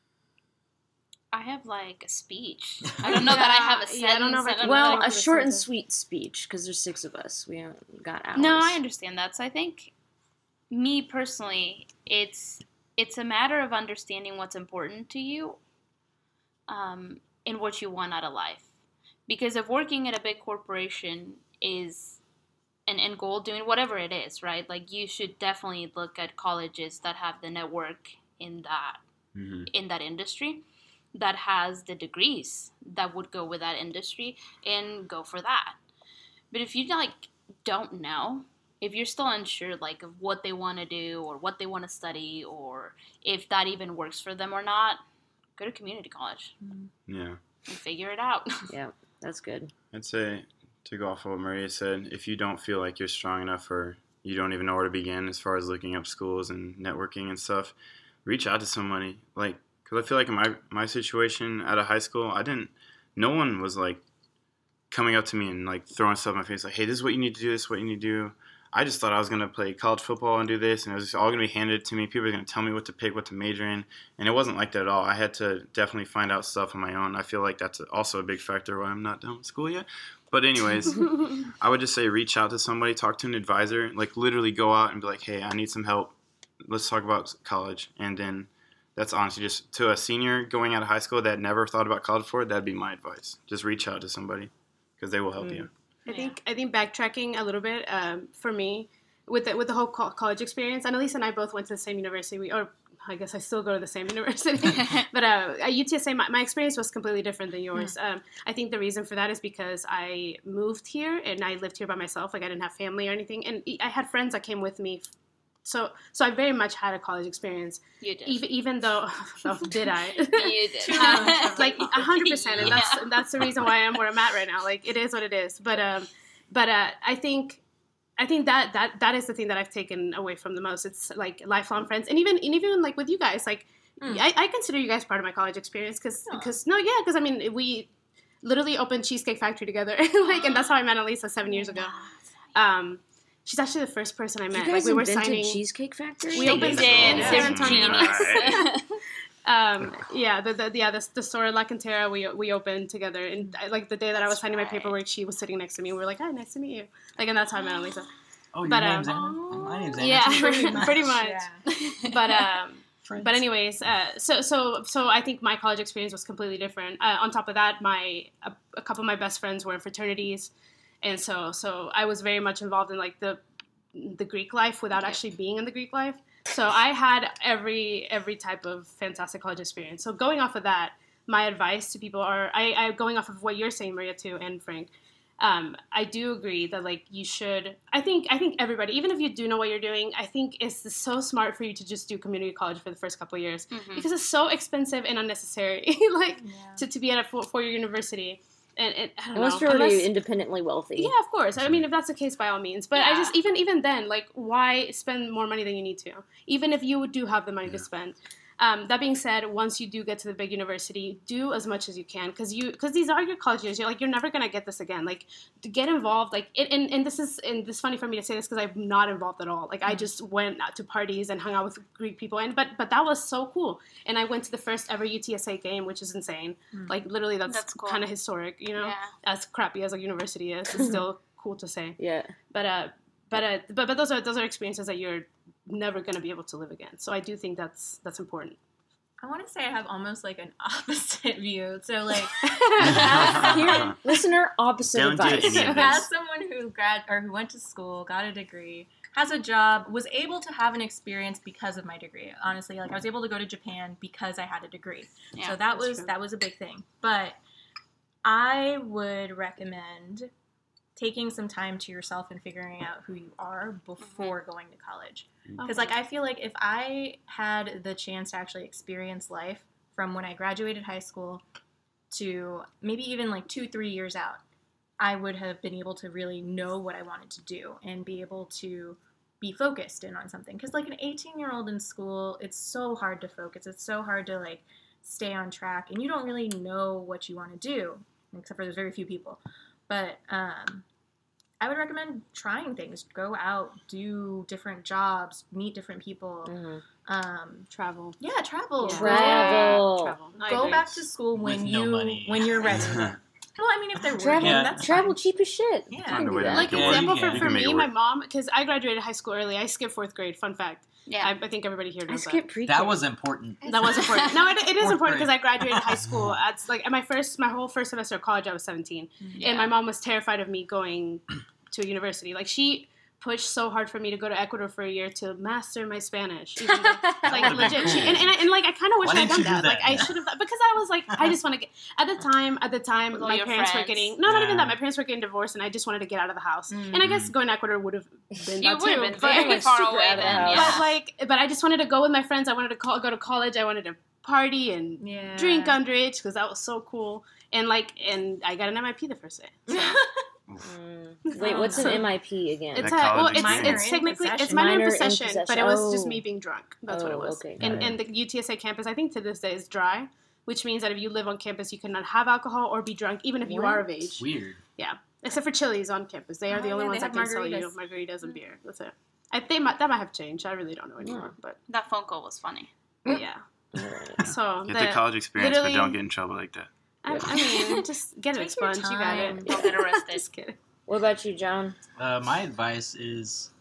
I have like a speech. I don't know that I have a sentence. Yeah, I don't know if I can- Well, like a the short and sentence. sweet speech, because there's six of us. We haven't got hours. No, I understand that. So I think, me personally, it's it's a matter of understanding what's important to you, um, and what you want out of life. Because if working at a big corporation is an end goal, doing whatever it is, right? Like you should definitely look at colleges that have the network in that hmm in that industry, that has the degrees that would go with that industry, and go for that. But if you like don't know, if you're still unsure like of what they want to do or what they want to study or if that even works for them or not, go to community college Yeah. and figure it out. Yeah, that's good. I'd say, to go off of what Maria said, if you don't feel like you're strong enough or you don't even know where to begin as far as looking up schools and networking and stuff, reach out to somebody. Like, because I feel like in my, my situation out of high school, I didn't, no one was like coming up to me and like throwing stuff in my face like, hey, this is what you need to do, this is what you need to do. I just thought I was going to play college football and do this, and it was just all going to be handed to me. People were going to tell me what to pick, what to major in, and it wasn't like that at all. I had to definitely find out stuff on my own. I feel like that's also a big factor why I'm not done with school yet. But anyways, I would just say reach out to somebody, talk to an advisor, like literally go out and be like, hey, I need some help. Let's talk about college. And then that's honestly just to a senior going out of high school that never thought about college before, that'd be my advice. Just reach out to somebody because they will help Mm. you. I think I think backtracking a little bit um, for me with the, with the whole co- college experience. Annalisa and I both went to the same university. We, or I guess I still go to the same university. But uh, at U T S A, my, my experience was completely different than yours. Um, I think the reason for that is because I moved here and I lived here by myself. Like I didn't have family or anything, and I had friends that came with me. So so I very much had a college experience. You did. Even even though oh, did I? You did. um, like a hundred percent, and that's Yeah. that's the reason why I'm where I'm at right now. Like it is what it is. But um, but uh, I think I think that that that is the thing that I've taken away from the most. It's like lifelong friends, and even and even like with you guys, like Mm. I, I consider you guys part of my college experience because Aw. because no yeah because I mean we literally opened Cheesecake Factory together, like, and that's how I met Annalisa seven years ago. Um, she's actually the first person I met. You guys like we were invented signing. Cheesecake Factory? We They opened did. in They're San Antonio. genius. Um, yeah, the, the yeah the, the store La Cantera we we opened together, and I, like the day that I was That's signing my right. paperwork, she was sitting next to me. We were like, "Hi, nice to meet you." Like, and that's how I met Annalisa. Oh, your But, name's um, Anna? My name's Anna. Yeah, too. pretty, pretty much. Yeah. But um, Friends. but anyways, uh, so so so I think my college experience was completely different. Uh, on top of that, my a, a couple of my best friends were in fraternities, and so so I was very much involved in like the the Greek life without actually being in the Greek life. So I had every every type of fantastic college experience. So going off of that, my advice to people are I, I going off of what you're saying, Maria, too, and Frank. Um, I do agree that like you should. I think I think everybody, even if you do know what you're doing, I think it's so smart for you to just do community college for the first couple of years Mhm. because it's so expensive and unnecessary. like Yeah. to, to be at a four, four year university, and, and I don't Unless know, you're already unless- independently wealthy. yeah, of course. I mean, if that's the case, by all means. But I Yeah. just even even then, like, why spend more money than you need to? Even if you do have the money to Yeah. spend. Um, that being said, once you do get to the big university, do as much as you can because you because these are your college years. You're like you're never gonna get this again. Like to get involved. Like it, and and this is and this is funny for me to say this because I'm not involved at all. Like I just went out to parties and hung out with Greek people. And but but that was so cool. And I went to the first ever U T S A game, which is insane. Mm. Like literally, that's, that's cool. kind of historic. You know, yeah. as crappy as a university is, it's still cool to say. Yeah. But uh, but uh, but but those are those are experiences that you're never gonna be able to live again. So I do think that's that's important. I want to say I have almost like an opposite view. So like, here, listener, opposite Don't do advice. any of this. as someone who grad or who went to school, got a degree, has a job, was able to have an experience because of my degree. Honestly, like I was able to go to Japan because I had a degree. Yeah, so that was true. that was a big thing. But I would recommend taking some time to yourself and figuring out who you are before going to college. Because, like, I feel like if I had the chance to actually experience life from when I graduated high school to maybe even, like, two, three years out, I would have been able to really know what I wanted to do and be able to be focused in on something. Because, like, an eighteen-year-old in school, it's so hard to focus. It's so hard to, like, stay on track. And you don't really know what you want to do, except for there's very few people. But, um... I would recommend trying things. Go out, do different jobs, meet different people. Mm-hmm. Um, travel. Yeah, travel. Yeah. Travel. Yeah. Travel. I Go agree. back to school when With you no money. when you're ready. Well, I mean, if they're Travel, working, Yeah. that's travel fine. cheap as shit. Yeah. You Find can a do way to that. Like make it work. example Yeah, for, you for can make me, it my work. mom, because I graduated high school early. I skipped fourth grade. Fun fact. Yeah. I, I think everybody here I knows skipped that. pre That was important. That was important. No, it, it is Fourth important because I grade. graduated high school at like at my first, my whole first semester of college. I was seventeen, Yeah. and my mom was terrified of me going to a university. Like she pushed so hard for me to go to Ecuador for a year to master my Spanish. Even though, like would've been legit, she, cool. and, and, I, and like I kind of wish Why I had didn't done you that. do Like that? I should have because I was like I just want to get at the time. At the time, With all my your parents were friends. getting no, not even Yeah. that. My parents were getting divorced, and I just wanted to get out of the house. Mm. And I guess going to Ecuador would have been You that would too. have been but- very but far super away out of the then. house. Yeah. but like, but I just wanted to go with my friends. I wanted to call, go to college. I wanted to party and Yeah. drink underage because that was so cool. And like, and I got an M I P the first day. So. Mm. Wait, what's an M I P again? It's That a, well, college it's, experience. it's technically it's Possession. minor in Minor in possession, but possession. it was just Oh. me being drunk. That's what Oh, it was. okay, and got and the U T S A campus, I think to this day is dry, which means that if you live on campus, you cannot have alcohol or be drunk, even if you are of What? age. Weird. Except for Chili's on campus, they are Oh, the only yeah, ones they that have can sell you margaritas. margaritas and beer. That's it. I think might, that might have changed. I really don't know anymore, but That phone call was funny. yeah. Alright. So Get the- the college experience, but literally- don't get in trouble like that. I, I mean, just get it Take your expunged. You got time. it. Don't get arrested. Just kidding. What about you, John? Uh, my advice is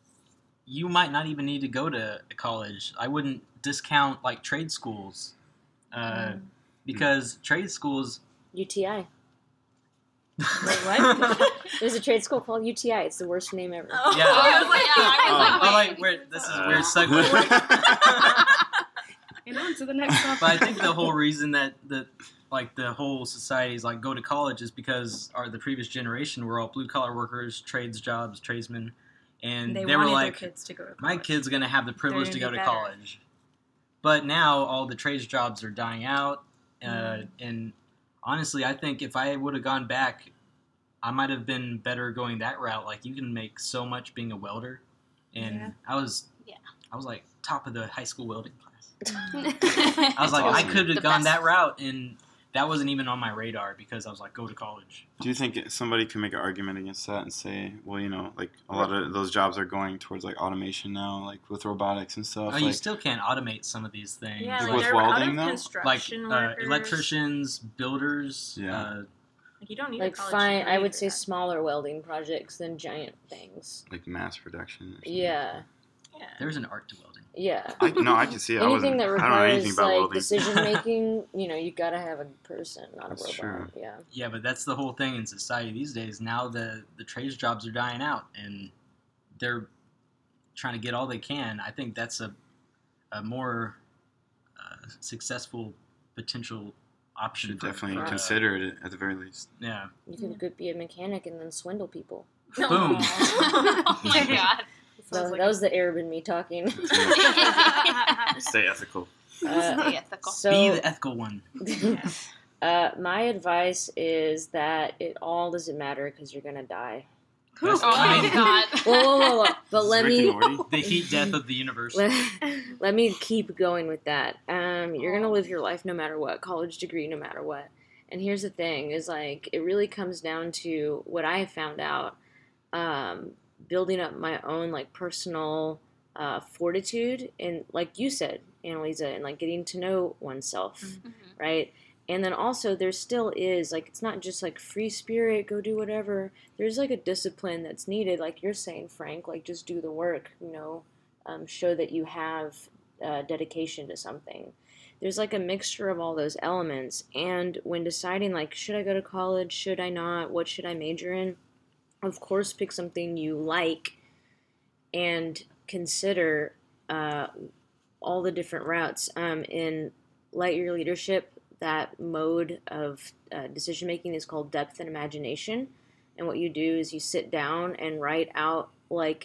you might not even need to go to college. I wouldn't discount like trade schools uh, because trade schools. U T I. Wait, what? There's a trade school called U T I. It's the worst name ever. Oh, Yeah. I was like, Yeah, I was Oh, like, like, wait. we're, this is Uh, weird segue. And on to the next topic. But I think the whole reason that the like the whole society's like go to college is because our the previous generation were all blue collar workers, trades jobs, tradesmen, and they, they, were wanted like, their kids to go to college. my kid's gonna have the privilege gonna to go be to better. college. But now all the trades jobs are dying out, uh, Mm. and honestly, I think if I would have gone back, I might have been better going that route. Like you can make so much being a welder, and Yeah. I was, Yeah. I was like top of the high school welding class. I I was like, I awesome. could have The gone best. that route, and that wasn't even on my radar because I was like, go to college. Do you think somebody could make an argument against that and say, well, you know, like a lot of those jobs are going towards like automation now, like with robotics and stuff. Oh, you like, still can't automate some of these things. Yeah, Like like with they're welding, out of though? like construction uh, workers. electricians, builders. Yeah. Uh, Like you don't need Like a college fine, degree I would for say that. smaller welding projects than giant things. like mass production. Or something. Yeah, Yeah. there's an art to welding. yeah. I, no, I can see it. I, Anything wasn't, that I don't know anything requires about like welding. decision making, you know, you gotta have a person, not That's a robot. true. Yeah. Yeah, but that's the whole thing in society these days. Now the the trades jobs are dying out, and they're trying to get all they can. I think that's a a more uh, successful potential option. Should for- definitely for, uh, consider it at the very least. Yeah. You could go be a mechanic and then swindle people. Boom. oh my god. That, that was the Arab in me talking. Stay ethical. Uh, Stay ethical. so, Be the ethical one. uh, my advice is that it all doesn't matter because you're gonna die. That's Oh my god. Whoa, whoa, whoa, whoa. But let Rick me and Morty? the heat death of the universe. let, let me keep going with that. Um, you're gonna live your life no matter what, college degree no matter what. And here's the thing: is like it really comes down to what I have found out. Um, building up my own like personal uh, fortitude, and like you said, Annalisa, and like getting to know oneself, Mm-hmm. right? And then also there still is, like, it's not just like free spirit, go do whatever. There's like a discipline that's needed, like you're saying, Frank, like just do the work, you know, um, show that you have uh, dedication to something. There's like a mixture of all those elements. And when deciding, like, should I go to college? Should I not? What should I major in? Of course, pick something you like and consider uh, all the different routes. Um, in Light Your Leadership, that mode of uh, decision making is called depth and imagination. And what you do is you sit down and write out like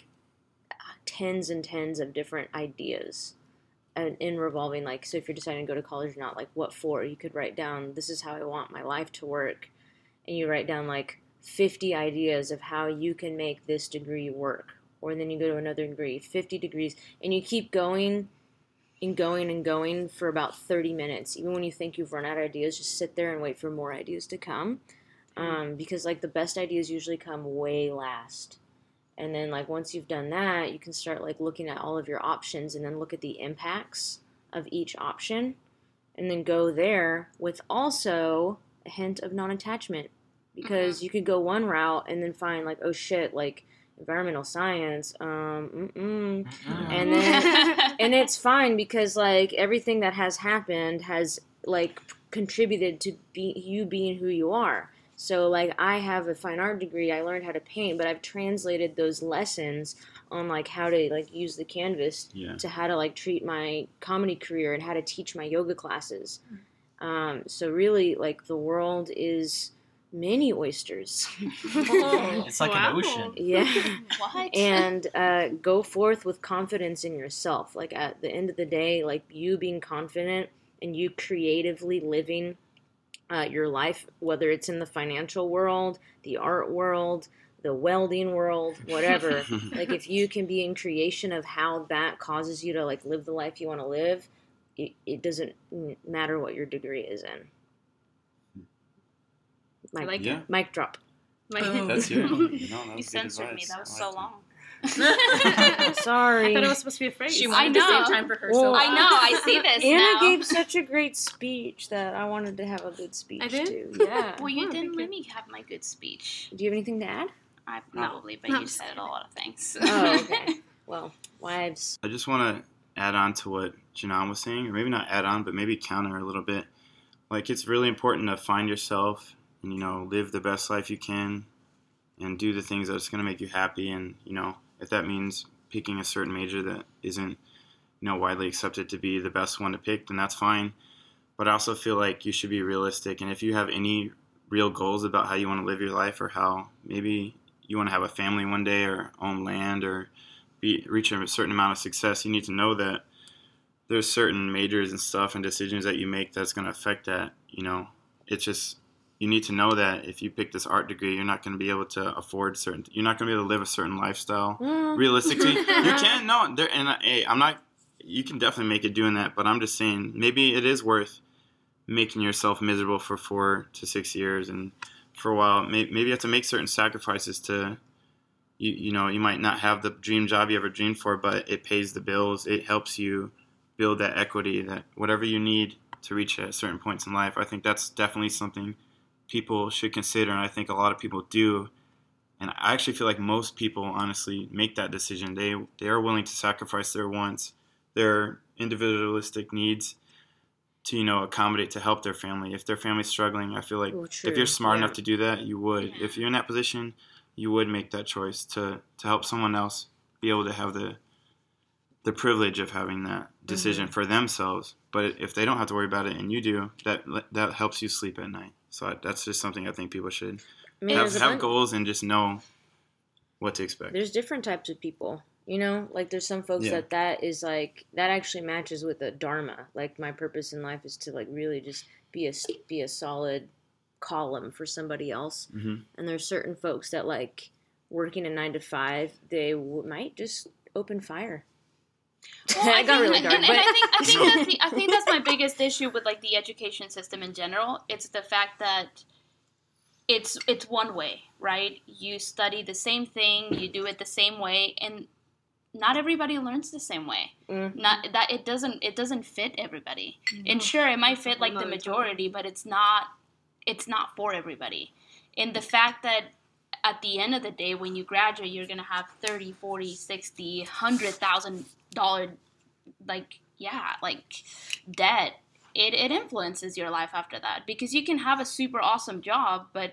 tens and tens of different ideas and in revolving, like, so if you're deciding to go to college or not, like what for, you could write down, this is how I want my life to work. And you write down like fifty ideas of how you can make this degree work. Or then you go to another degree, fifty degrees, and you keep going and going and going for about thirty minutes. Even when you think you've run out of ideas, just sit there and wait for more ideas to come. Um, because like the best ideas usually come way last. And then like once you've done that, you can start like looking at all of your options and then look at the impacts of each option. And then go there with also a hint of non-attachment. Because mm-hmm. you could go one route and then find like, oh shit, like environmental science, um, mm-mm. Mm-mm. and then, and it's fine because like everything that has happened has like contributed to be you being who you are. So like I have a fine art degree, I learned how to paint, but I've translated those lessons on like how to like use the canvas yeah. to how to like treat my comedy career and how to teach my yoga classes. Um, so really like the world is many oysters. It's like wow. an ocean. Yeah. What? And uh, go forth with confidence in yourself. Like at the end of the day, like you being confident and you creatively living uh, your life, whether it's in the financial world, the art world, the welding world, whatever. Like if you can be in creation of how that causes you to like live the life you want to live, it, it doesn't matter what your degree is in. Mic, like yeah. mic drop. That's you. No, that you censored me. That was so long. Sorry. I thought it was supposed to be a phrase. She wanted to save time for her. Well, so I know. I see this Anna now. gave such a great speech that I wanted to have a good speech I did? too. Yeah. Well, you Oh, didn't thank let you. me have my good speech. Do you have anything to add? I probably, but No. you said a lot of things. Oh, okay. Well, wives. I just want to add on to what Janan was saying, or maybe not add on, but maybe counter a little bit. Like, it's really important to find yourself and, you know, live the best life you can and do the things that's going to make you happy. And, you know, if that means picking a certain major that isn't, you know, widely accepted to be the best one to pick, then that's fine. But I also feel like you should be realistic. And if you have any real goals about how you want to live your life, or how maybe you want to have a family one day or own land or be reach a certain amount of success, you need to know that there's certain majors and stuff and decisions that you make that's going to affect that. You know, it's just, you need to know that if you pick this art degree, you're not going to be able to afford certain, you're not going to be able to live a certain lifestyle. Mm. Realistically, you can, no, there, and I, hey, I'm not, you can definitely make it doing that, but I'm just saying, maybe it is worth making yourself miserable for four to six years, and for a while, maybe, maybe you have to make certain sacrifices to, you, you know, you might not have the dream job you ever dreamed for, but it pays the bills, it helps you build that equity, that whatever you need to reach at certain points in life. I think that's definitely something people should consider, and I think a lot of people do. And I actually feel like most people honestly make that decision. They they are willing to sacrifice their wants, their individualistic needs to, you know, accommodate, to help their family. If their family's struggling, I feel like Oh, if true. you're smart Yeah. enough to do that, you would. Yeah. If you're in that position, you would make that choice to, to help someone else be able to have the the privilege of having that decision Mm-hmm. for themselves. But if they don't have to worry about it and you do, that that helps you sleep at night. So I, that's just something I think people should I mean, have, there's, a have bunch, goals and just know what to expect. there's different types of people. You know, like there's some folks Yeah. that that is like, that actually matches with the dharma. Like my purpose in life is to like really just be a, be a solid column for somebody else. Mm-hmm. And there's certain folks that like working a nine to five, they w- might just open fire. Well, I It got think, really and, dark, and but- I think I think that's the, I think that's my biggest issue with like the education system in general. It's the fact that it's it's one way, right? You study the same thing, you do it the same way, and not everybody learns the same way. Mm. Not that it doesn't it doesn't fit everybody. And sure, it might That's a fit like whole the nother majority, but it's not it's not for everybody. And the fact that at the end of the day, when you graduate, you're going to have thirty, forty, sixty, one hundred thousand dollars, like, yeah, like debt. It, it influences your life after that because you can have a super awesome job, but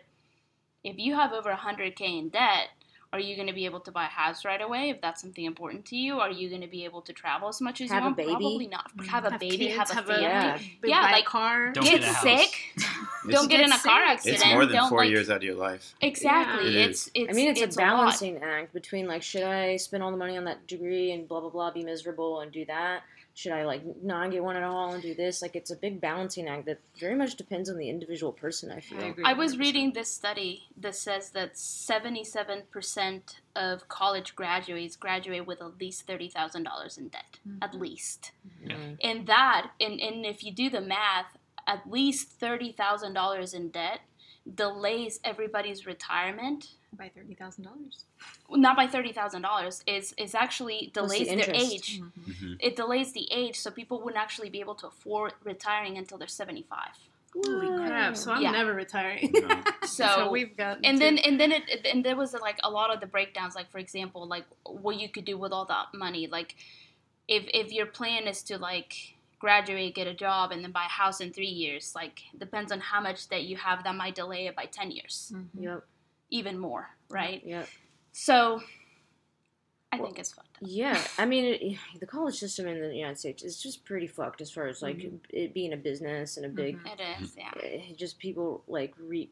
if you have over one hundred K in debt, are you going to be able to buy a house right away if that's something important to you? Are you going to be able to travel as much as Have you a want? baby? Probably not. Have a Have baby, kids, have a have a- family. Yeah. Big Yeah, buy like, car. Don't Get get a house. sick. Don't get in a Get car sick. accident. It's more than Don't, four like, years out of your life. Exactly. Yeah. It It's, is. it's I mean, it's, it's a lot. balancing act between, like, should I spend all the money on that degree and blah, blah, blah, be miserable and do that? Should I, like, not get one at all and do this? Like, it's a big balancing act that very much depends on the individual person, I feel. I agree. I was one hundred percent. reading this study that says that seventy-seven percent of college graduates graduate with at least thirty thousand dollars in debt. At least. Mm. And that, and, and if you do the math, at least thirty thousand dollars in debt delays everybody's retirement. By thirty thousand dollars. Not by thirty thousand dollars. Is is actually Plus the delays their interest. age. Mm-hmm. It delays the age, so people wouldn't actually be able to afford retiring until they're seventy-five. Holy crap! So I'm Yeah. never retiring. No. So, we've got. and then and then it and there was like a lot of the breakdowns. Like for example, like what you could do with all that money. Like if if your plan is to like graduate, get a job, and then buy a house in three years, like depends on how much that you have. That might delay it by ten years, Yep, even more, right? yep. So I Well, think it's fucked up. Yeah, I mean, it, the college system in the United States is just pretty fucked as far as, like, Mhm. it being a business and a big, It is, yeah. eh, just people, like, re-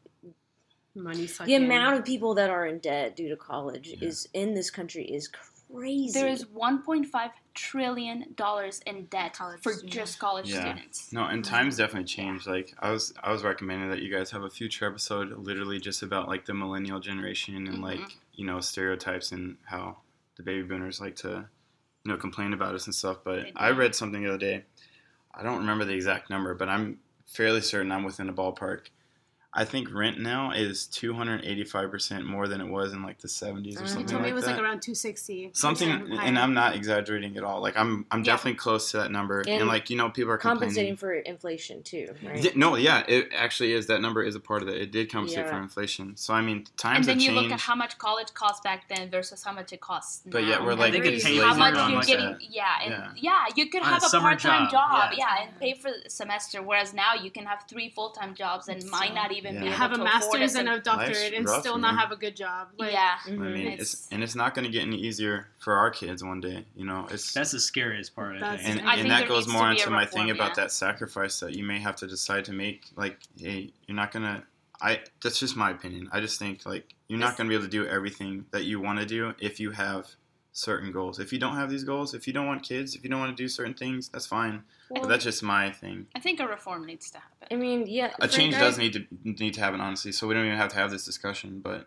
money sucking. the amount of people that are in debt due to college Yeah. is, in this country, is crazy. There is one point five trillion dollars in debt College for students. just college Yeah. students. No, and times definitely changed. Like I was, I was recommending that you guys have a future episode, literally just about like the millennial generation and Mhm. like you know stereotypes and how the baby boomers like to, you know, complain about us and stuff. But They I do. read something the other day. I don't remember the exact number, but I'm fairly certain I'm within a ballpark. I think rent now is two hundred eighty-five percent more than it was in like the seventies or Mhm. something You told me like it was that. like around two sixty. Something, Yeah, and higher. I'm not exaggerating at all. Like I'm, I'm Yeah. definitely close to that number. And, And like you know, people are compensating complaining. for inflation, too, right? Yeah, no, yeah, it actually is. That number is a part of it. It did compensate Yeah. for inflation. So I mean, times And then have you changed. look at how much college cost back then versus how much it costs now. But yet we're like, they could Agreed. pay how for much it on you're like getting, a- yeah, and Yeah. yeah. you could On a have a summer part-time job, job, yeah. yeah. and pay for the semester. Whereas now you can have three full-time jobs and might not even Yeah. be able have a to master's afford and a a doctorate and rough, still not man. have a good job. Like, yeah. I Mhm. mean, It's- it's, and it's not going to get any easier for our kids one day. You know, it's That's the scariest part, I That's- think. and, I and think that there goes needs more to be a into my thing reform, about yeah. that sacrifice that you may have to decide to make. Like, hey, you're not gonna. I that's just my opinion. I just think like you're not It's- going to be able to do everything that you want to do if you have certain goals. If you don't have these goals, if you don't want kids, if you don't want to do certain things, that's fine. But that's just my thing. I think a reform needs to happen. I mean, yeah. A Frank, change I- does need to need to happen, honestly. So we don't even have to have this discussion. But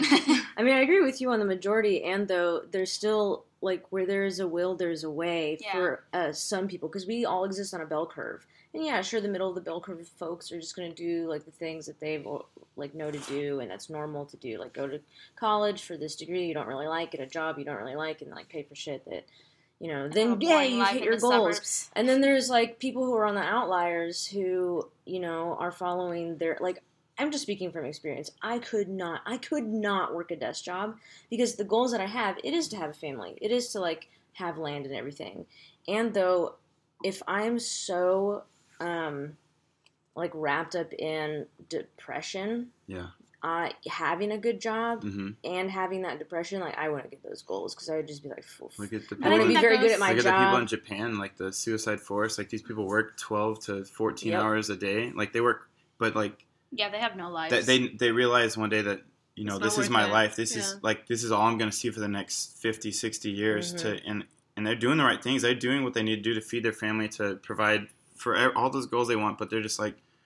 I mean, I agree with you on the majority, and though there's still, like, where there is a will, there's a way Yeah. for uh, some people, because we all exist on a bell curve. And yeah, sure, the middle of the bell curve folks are just going to do, like, the things that they've, like, know to do, and that's normal to do. Like, go to college for this degree you don't really like, get a job you don't really like, and, like, pay for shit that, you know, then, Have a yeah, boring you've life hit in your the goals. suburbs. And then there's, like, people who are on the outliers who, you know, are following their, like, I'm just speaking from experience. I could not, I could not work a desk job because the goals that I have, it is to have a family. It is to, like, have land and everything. And though, if I'm so, um, like, wrapped up in depression, yeah, uh, having a good job hmm and having that depression, like, I wouldn't get those goals because I would just be like, "Poof." look at the I wouldn't people. be that very goes- good at my Look at the people in job. Japan, like the suicide forest. Like these people work twelve to fourteen Yep. hours a day. Like they work, but like Yeah, they have no lives. that they they realize one day that you know It's not this is worth my it. life. This Yeah. is like this is all I'm going to see for the next fifty, sixty years. Mhm. To and and they're doing the right things. They're doing what they need to do to feed their family, to provide for e- all those goals they want. But they're just like,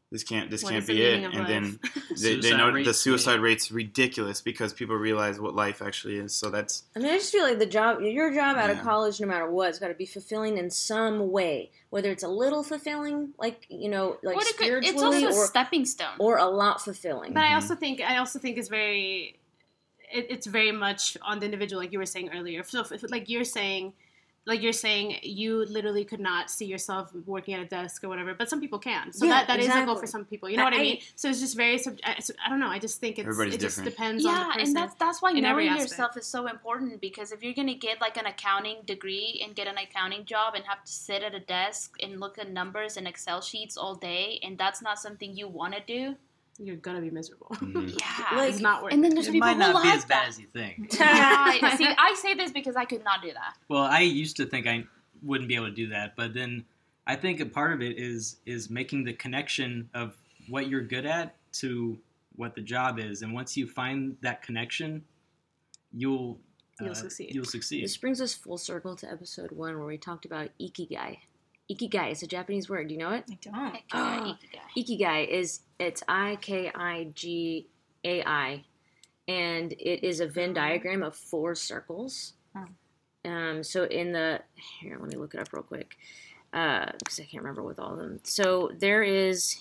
this can't this What can't is the be it, meaning of and life? then they, they Suicide know rate, the suicide yeah. rate's ridiculous because people realize what life actually is. So that's I mean, I just feel like the job, your job out of Yeah. college, no matter what, it's got to be fulfilling in some way. Whether it's a little fulfilling, like you know, like What it could- spiritually, it's also a or stepping stone. or a lot fulfilling. But I Mhm. also think I also think it's very, it, it's very much on the individual, like you were saying earlier. So, if, if- like you're saying, like you're saying, you literally could not see yourself working at a desk or whatever, but some people can. So Yeah, that, that is a goal exactly. for some people. You know what I I- mean? So it's just very. Sub- I, so I don't know. I just think it's Everybody's it just different. depends on the Yeah, person. and that's that's why in every knowing aspect. yourself is so important, because if you're gonna get like an accounting degree and get an accounting job and have to sit at a desk and look at numbers and Excel sheets all day, and that's not something you want to do, You're gonna be miserable. mhm. yeah, Like, it's not worth and then it. there's It people might not who be like as bad that. as you think. Yeah, see, I say this because I could not do that. Well, I used to think I wouldn't be able to do that, but then I think a part of it is is making the connection of what you're good at to what the job is, and once you find that connection, you'll You'll uh, succeed. You'll succeed. This brings us full circle to episode one where we talked about ikigai. Ikigai is a Japanese word. Do you know it? I don't. Oh. Ikigai. Ikigai is it's I K I G A I, and it is a Venn diagram of four circles. Oh. Um, so in the here, let me look it up real quick because I can't remember with all of them. So there is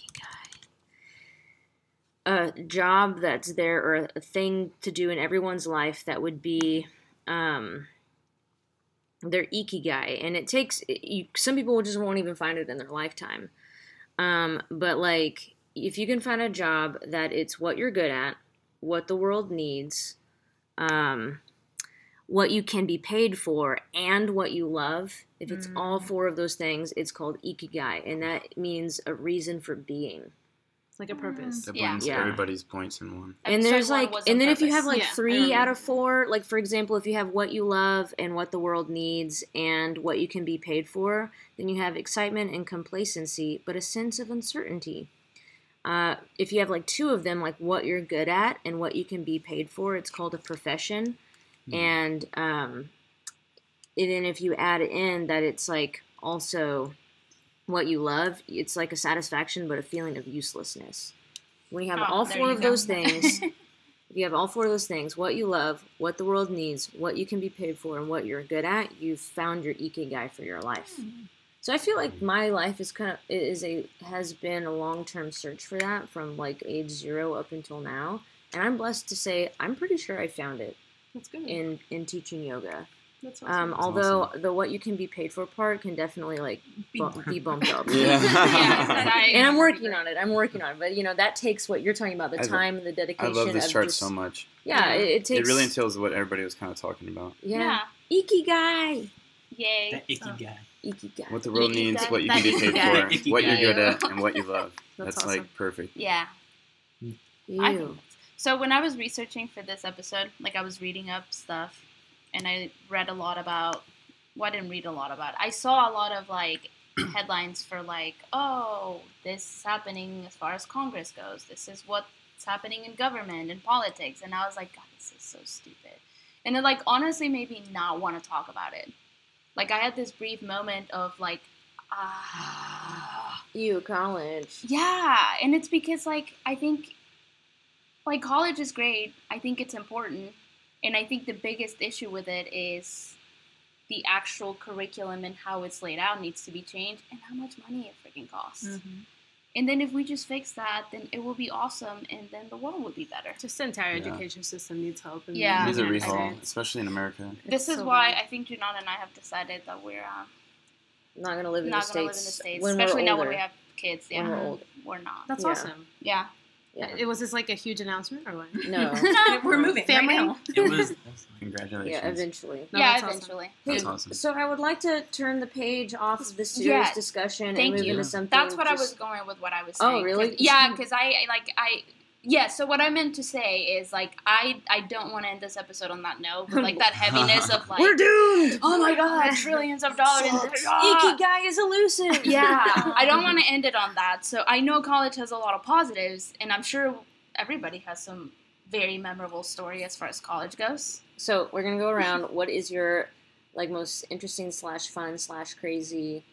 Ikigai, a job that's there or a thing to do in everyone's life that would be um, their ikigai, and it takes you, some people just won't even find it in their lifetime. Um, but like, if you can find a job that it's what you're good at, what the world needs, um, what you can be paid for, and what you love, if it's Mm. all four of those things, it's called ikigai, and that means a reason for being. It's like a purpose. That Yeah. blends Yeah. everybody's points in one. And Episode there's one like, was and on then if you purpose. have like Yeah, I three remember. out of four, like for example, if you have what you love and what the world needs and what you can be paid for, then you have excitement and complacency, but a sense of uncertainty. Uh, if you have like two of them, like what you're good at and what you can be paid for, it's called a profession. Hmm. And um, and then if you add in that it's like also what you love, it's like a satisfaction, but a feeling of uselessness. When you have Oh, all there four you of go. those things, if you have all four of those things, what you love, what the world needs, what you can be paid for, and what you're good at, you've found your ikigai for your life. So I feel like my life is kind of is a has been a long term search for that from like age zero up until now, and I'm blessed to say I'm pretty sure I found it That's good. in in teaching yoga. That's awesome. Um, although the what you can be paid for part can definitely like bump, be bumped up. Yeah. Yeah, but I- And I'm working on it. I'm working on it. But you know that takes what you're talking about, the I lo- time and the I dedication. love this of chart just, so much. Yeah, it, it takes. It really entails what everybody was kind of talking about. Yeah. Ikigai. Yay. That icky guy. Ikigai. What the world Ikigai. needs, what you That can be paid ikigai. for, what you're good Ikigai. at, and what you love. That's That's awesome. like perfect. Yeah. Ew. I think so. When I was researching for this episode, like I was reading up stuff, and I read a lot about. Well, I didn't read a lot about. I saw a lot of like headlines for like, oh, this is happening as far as Congress goes. This is what's happening in government and politics, and I was like, God, this is so stupid. And it like honestly made me not want to talk about it. Like I had this brief moment of like, ah. You college. Yeah, and it's because like I think like college is great. I think it's important. And I think the biggest issue with it is the actual curriculum and how it's laid out needs to be changed and how much money it freaking costs. Mm-hmm. And then if we just fix that, then it will be awesome and then the world will be better. Just the entire Yeah. education system needs help. And Yeah. It is a I rehaul, agree. especially in America. This is so why bad. I think Junon and I have decided that we're uh, Not gonna live in not the going to States. live in the States. when Especially we're now older. when we have kids. Yeah, When we're older. We're not. That's Yeah. awesome. Yeah. Yeah. It was this like a huge announcement or what? No. We're moving Family? right now. It was. Congratulations. Yeah, eventually. No, yeah, that's awesome. eventually. That's Hey, awesome. So I would like to turn the page off of this serious Yeah, discussion thank and move you. into something. That's what I just- was going with what I was Oh, saying. really? 'Cause- yeah, because I I- like I yeah. So what I meant to say is like I I don't want to end this episode on that note with like that heaviness of like We're doomed. oh my god trillions of dollars. and- ah. Ikigai is elusive. Yeah, I don't want to end it on that. So I know college has a lot of positives, and I'm sure everybody has some very memorable story as far as college goes. So we're gonna go around. What is your like most interesting slash fun slash crazy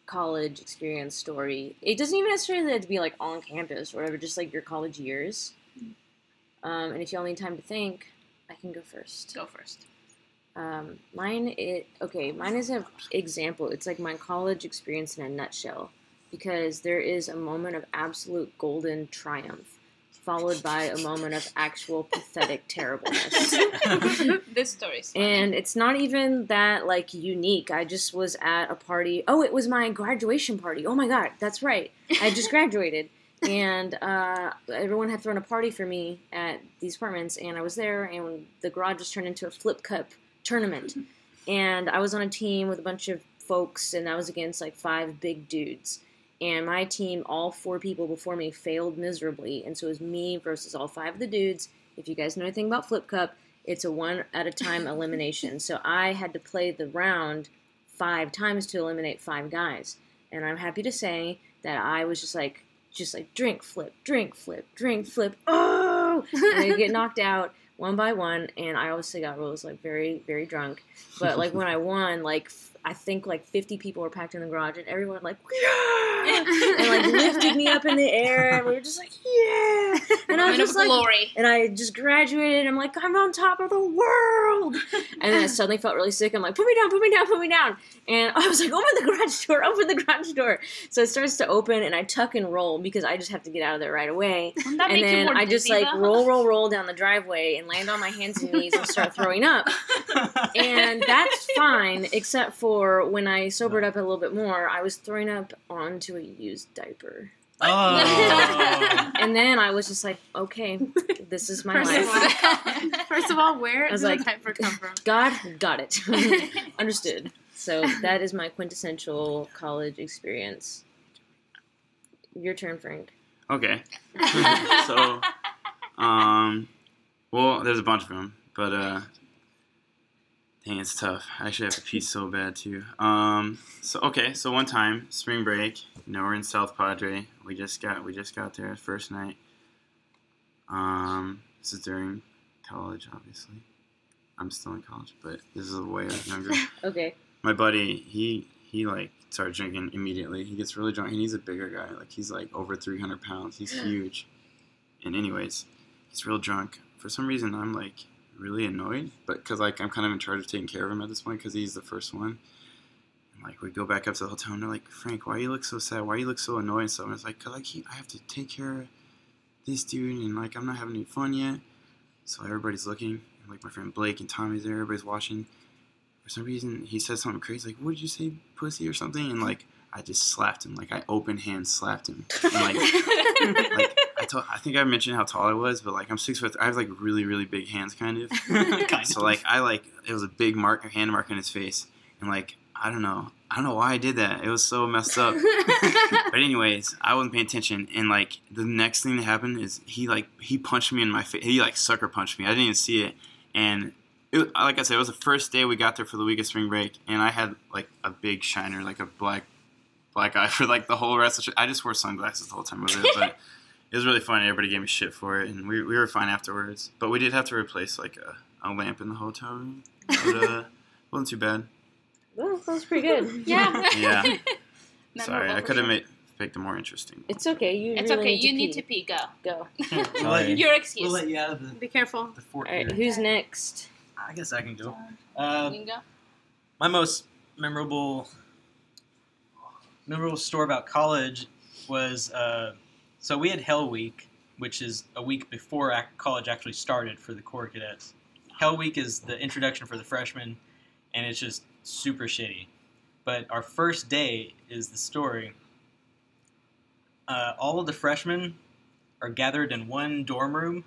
college experience story. It doesn't even necessarily have to be like on campus or whatever, just like your college years. Um, and if y'all need time to think, I can go first. Go first. Um, mine, it okay. Mine is an example. It's like my college experience in a nutshell, because there is a moment of absolute golden triumph, followed by a moment of actual pathetic terribleness. This story's funny. And it's not even that like unique. I just was at a party. Oh, it was my graduation party. Oh my god, that's right. I just graduated. And uh, everyone had thrown a party for me at these apartments, and I was there, and the garage just turned into a flip cup tournament. And I was on a team with a bunch of folks, and I was against like five big dudes. And my team, all four people before me, failed miserably, and so it was me versus all five of the dudes. If you guys know anything about flip cup, it's a one at a time elimination. So I had to play the round five times to eliminate five guys. And I'm happy to say that I was just like, just like drink, flip, drink, flip, drink, flip, oh! And I get knocked out one by one, and I obviously got was like very, very drunk. But like when I won, like I think like fifty people were packed in the garage, and everyone like, yeah! And like lifted me up in the air, and we were just like, yeah! And I was Moment just of like, glory. and I just graduated, and I'm like, I'm on top of the world! And then I suddenly felt really sick. I'm like, put me down, put me down, put me down! And I was like, open the garage door, open the garage door! So it starts to open, and I tuck and roll because I just have to get out of there right away. Wouldn't that And make you then more I just dizzy, like though? roll, roll, roll down the driveway and land on my hands and knees and start throwing up. And that's fine, except for when I sobered up a little bit more, I was throwing up onto a used diaper. Oh. And then I was just like, okay, this is my First of life. all, first of all, where I was did like, the diaper come from? God got it. Understood. So that is my quintessential college experience. Your turn, Frank. Okay. So, um, well, there's a bunch of them, but uh, dang, it's tough. I actually have to pee so bad too. Um, so okay, so one time, spring break. You know, we're in South Padre. We just got we just got there first night. Um, this is during college, obviously. I'm still in college, but this is way younger. Okay. My buddy, he he like started drinking immediately. He gets really drunk, and he's a bigger guy. Like he's like over three hundred pounds. He's huge. And anyways, he's real drunk. For some reason, I'm like really annoyed, but because like I'm kind of in charge of taking care of him at this point because he's the first one. And like we go back up to the hotel, and they're like, Frank, why you look so sad? Why you look so annoyed? So I was like, cause I keep I have to take care of this dude, and like I'm not having any fun yet. So everybody's looking, and like my friend Blake and Tommy's there. Everybody's watching. For some reason, he said something crazy, like, what did you say, pussy or something? And, like, I just slapped him. Like, I open hand slapped him. And, like, like I, told, I think I mentioned how tall I was, but, like, I'm six foot. I have, like, really, really big hands, kind of. Kind so, of. like, I, like, it was a big mark, hand mark on his face. And, like, I don't know. I don't know why I did that. It was so messed up. But anyways, I wasn't paying attention. And, like, the next thing that happened is he, like, he punched me in my face. He, like, sucker punched me. I didn't even see it. And... It, like I said, it was the first day we got there for the week of spring break, and I had like a big shiner, like a black black eye for like the whole rest of the I just wore sunglasses the whole time I was there, but it was really funny. Everybody gave me shit for it, and we we were fine afterwards. But we did have to replace like a, a lamp in the hotel room. But uh, wasn't too bad. Well, that was pretty good. Yeah. Yeah. Memorable Sorry, I for could have sure. made picked a more interesting one. It's okay. You It's really okay. need to You pee. need to pee. Go. Go. We'll let you, Your excuse. we'll let you out of the, Be careful. the fort All right, here. who's next? I guess I can go. You Uh, can go. my most memorable memorable story about college was uh, so we had Hell Week, which is a week before ac- college actually started for the core cadets. Hell Week is the introduction for the freshmen, and it's just super shitty. But our first day is the story. Uh, all of the freshmen are gathered in one dorm room,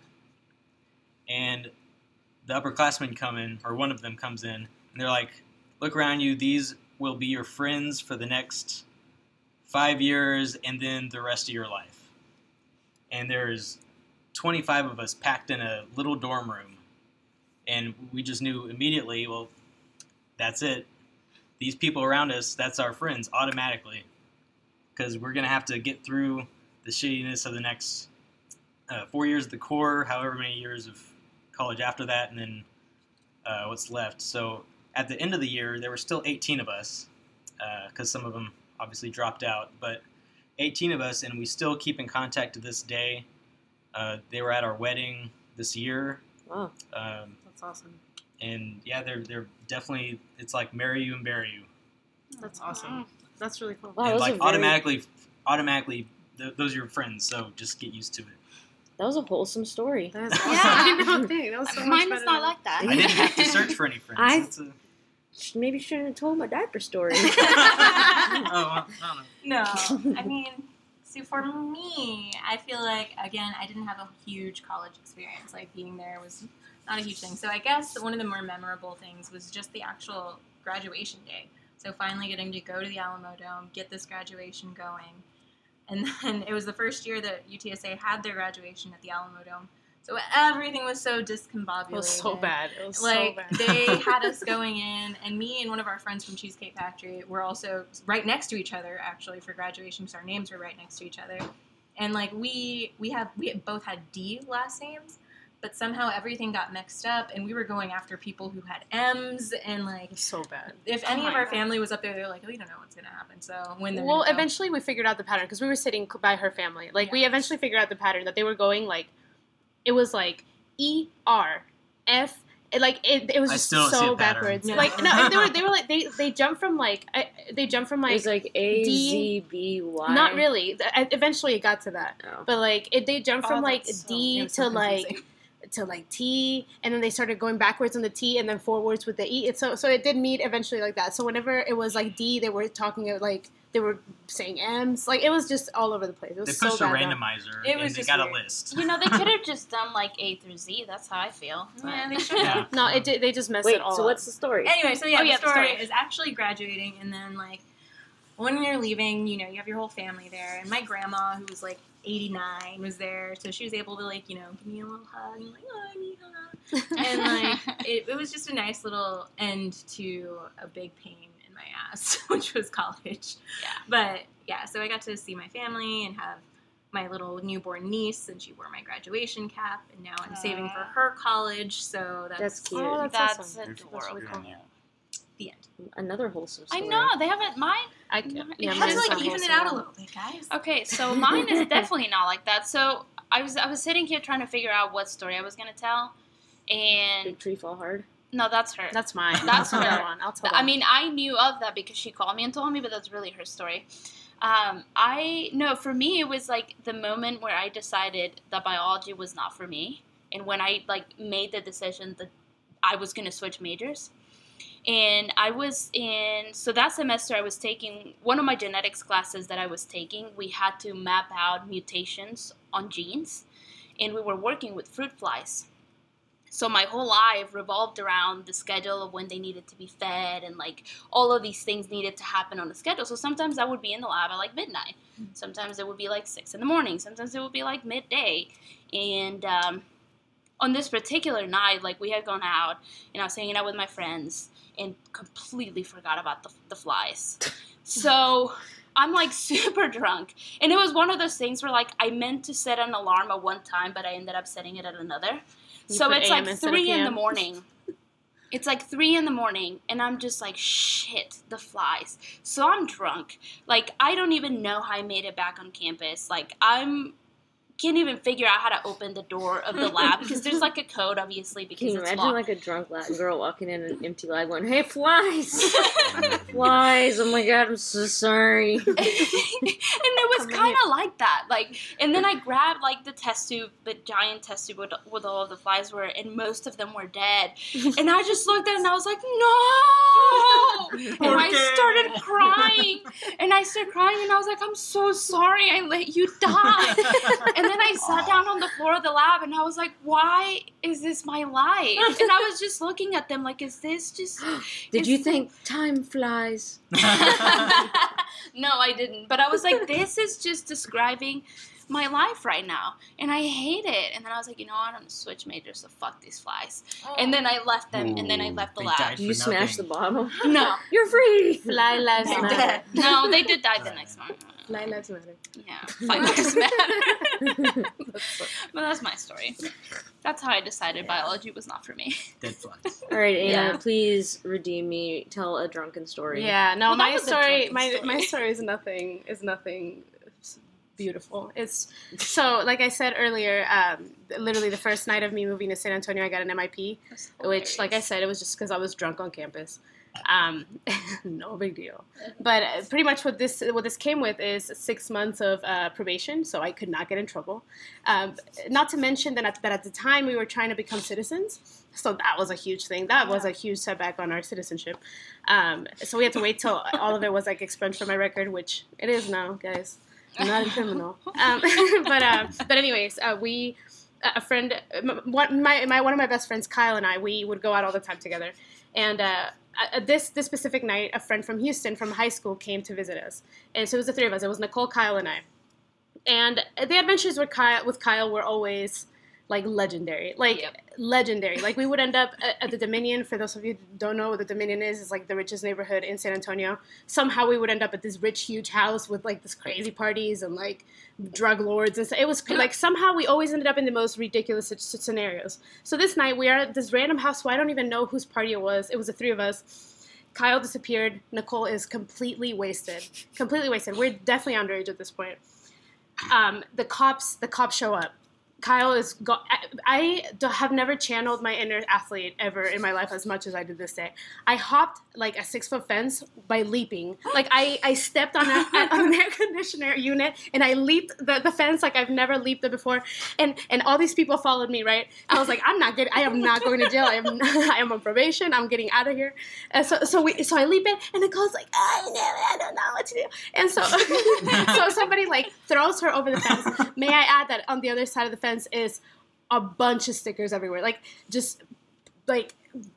and the upperclassmen come in, or one of them comes in, and they're like, look around you, these will be your friends for the next five years and then the rest of your life. And there's twenty-five of us packed in a little dorm room, and we just knew immediately, well, that's it. These people around us, that's our friends automatically, because we're going to have to get through the shittiness of the next uh, four years of the core, however many years of college after that, and then uh, what's left. So at the end of the year, there were still eighteen of us, because uh, some of them obviously dropped out, but eighteen of us, and we still keep in contact to this day. Uh, they were at our wedding this year. Wow. Um, That's awesome. and yeah, they're they're definitely, it's like marry you and bury you. That's awesome. That's really cool. Wow, and those like are very- automatically, automatically, th- those are your friends. So just get used to it. That was a wholesome story. That is awesome. Yeah. I know, dang, that was so much Mine better is not than- like that. I didn't have to search for any friends. I- That's a, Sh- Maybe shouldn't have told my diaper story. oh, well, I don't know. No, I mean, see, for me, I feel like, again, I didn't have a huge college experience. Like, being there was not a huge thing. So I guess one of the more memorable things was just the actual graduation day. So finally getting to go to the Alamo Dome, get this graduation going. And then it was the first year that U T S A had their graduation at the Alamo Dome. So everything was so discombobulated. It was so bad. It was Like, so bad. they had us going in, and me and one of our friends from Cheesecake Factory were also right next to each other, actually, for graduation, because our names were right next to each other. And, like, we we have we both had D last names, but somehow everything got mixed up, and we were going after people who had M's, and, like, It was so bad. if Oh any of my our God. family was up there, they're like, oh, you don't know what's going to happen, so when they're Well, gonna go. eventually we figured out the pattern because we were sitting c- by her family. Like, we Yeah. eventually figured out the pattern that they were going, like, it was, like, E, R, F, it, like, it, it was I just still don't see so a pattern. backwards. Yeah. Like, no, they were, they were, like, they, they jumped from, like, I, they jumped from, It like, was like A, D- Z, B, Y. not really. Th- I- Eventually it got to that. Oh. But, like, it, they jumped Oh, from, like, that's so- D it was to, so like, confusing. to like T, and then they started going backwards on the T and then forwards with the E. It's so so it did meet eventually like that. So whenever it was like D, they were talking like they were saying M's. Like it was just all over the place. It was They so pushed a bad. randomizer, It and was they just got weird. a list. You know, they could have just done like A through Z. That's how I feel. Yeah, But- they should have. Yeah. No, it did. They just messed Wait, it all so up. what's the story? Anyway, so yeah, Oh, the yeah, the story story. is actually graduating, and then like when you're leaving, you know, you have your whole family there, and my grandma, who was like eighty-nine, was there, so she was able to like, you know, give me a little hug, and like, oh, I need a hug, and like it, it was just a nice little end to a big pain in my ass, which was college. Yeah. But yeah, so I got to see my family and have my little newborn niece, and she wore my graduation cap, and now I'm saving for Aw. her college, so that's, That's cute. Oh, that's That's awesome. adorable. really cool. Yeah. the end. Another wholesome I story. know they haven't mine. I Yeah, yeah, it You mine have is to like not even it wholesome. out a little bit, guys. Okay, so mine is definitely not like that. So I was I was sitting here trying to figure out what story I was gonna tell, and Big tree fall hard. no, that's her. That's mine. That's I'll tell her. that one. I'll tell I that mean, I knew of that because she called me and told me, but that's really her story. Um, I no, for me, it was like the moment where I decided that biology was not for me, and when I like made the decision that I was going to switch majors. And I was in, so that semester I was taking, one of my genetics classes that I was taking, we had to map out mutations on genes, and we were working with fruit flies. So my whole life revolved around the schedule of when they needed to be fed, and like all of these things needed to happen on the schedule. So sometimes I would be in the lab at like midnight. Sometimes it would be like six in the morning. Sometimes it would be like midday. And um, on this particular night, like we had gone out and I was hanging out with my friends and completely forgot about the, the flies. So I'm like super drunk. And it was one of those things where like I meant to set an alarm at one time, but I ended up setting it at another. You So put it's A M like instead of three in P the M. morning. It's like three in the morning, and I'm just like, shit, the flies. So I'm drunk. Like, I don't even know how I made it back on campus. Like, I'm can't even figure out how to open the door of the lab because there's like a code, obviously, because Can you it's imagine locked. like a drunk Latin girl walking in an empty lab going, "Hey, flies, flies! Oh my god, I'm so sorry." And it was kind of like that. Like, and then I grabbed like the test tube, the giant test tube with, with all of the flies were, and most of them were dead. And I just looked at it and I was like, no! And I started crying. And I started crying and I was like, I'm so sorry I let you die. And then I sat down on the floor of the lab and I was like, why is this my life? And I was just looking at them like, is this just... Did is you this- think time flies? No, I didn't. But I was like, this is just describing my life right now. And I hate it. And then I was like, you know what? I'm going to switch majors, so fuck these flies. And then I left them, and then I left the They lab. died Did you for smash the nothing. bottle? No. You're free. Fly lives No. matter. No, they did die the next one. Fly lives matter. Yeah. Five lives matter. But that's my story. That's how I decided Yeah. biology was not for me. Dead flies. All right, Anna, Yeah. please redeem me. Tell a drunken story. Yeah, no, Well, that my was a story, drunken my story. my story is nothing is nothing beautiful. It's so like I said earlier, um, literally the first night of me moving to San Antonio, I got an M I P, which, like I said, it was just because I was drunk on campus. Um, no big deal. But uh, pretty much what this what this came with is six months of uh, probation, so I could not get in trouble. Um, not to mention that at, that at the time we were trying to become citizens, so that was a huge thing. That was a huge setback on our citizenship. Um, so we had to wait till all of it was like expunged from my record, which it is now, guys. I'm not a criminal. Um, but uh, but anyways, uh, we a friend, one my, my one of my best friends, Kyle, and I, we would go out all the time together, and. Uh, Uh, this this specific night, a friend from Houston from high school came to visit us, and so it was the three of us. It was Nicole, Kyle, and I. And the adventures with Kyle with Kyle were always like legendary, like Yep. legendary. Like we would end up at, at the Dominion. For those of you who don't know what the Dominion is, it's like the richest neighborhood in San Antonio. Somehow we would end up at this rich, huge house with like this crazy parties and like drug lords and stuff. It was like somehow we always ended up in the most ridiculous s- scenarios. So this night we are at this random house. So I don't even know whose party it was. It was the three of us. Kyle disappeared. Nicole is completely wasted. Completely wasted. We're definitely underage at this point. Um, the cops, the cops show up. Kyle is. Go- I, I do- have never channeled my inner athlete ever in my life as much as I did this day. I hopped like a six foot fence by leaping. Like I, I stepped on, a, on an air conditioner unit and I leaped the, the fence like I've never leaped it before. And and all these people followed me. Right. I was like, I'm not getting. I am not going to jail. I am. I am on probation. I'm getting out of here. And so so we so I leap it and Nicole's like, I never. I don't know what to do. And so so somebody like throws her over the fence. May I add that on the other side of the fence is a bunch of stickers everywhere, like just like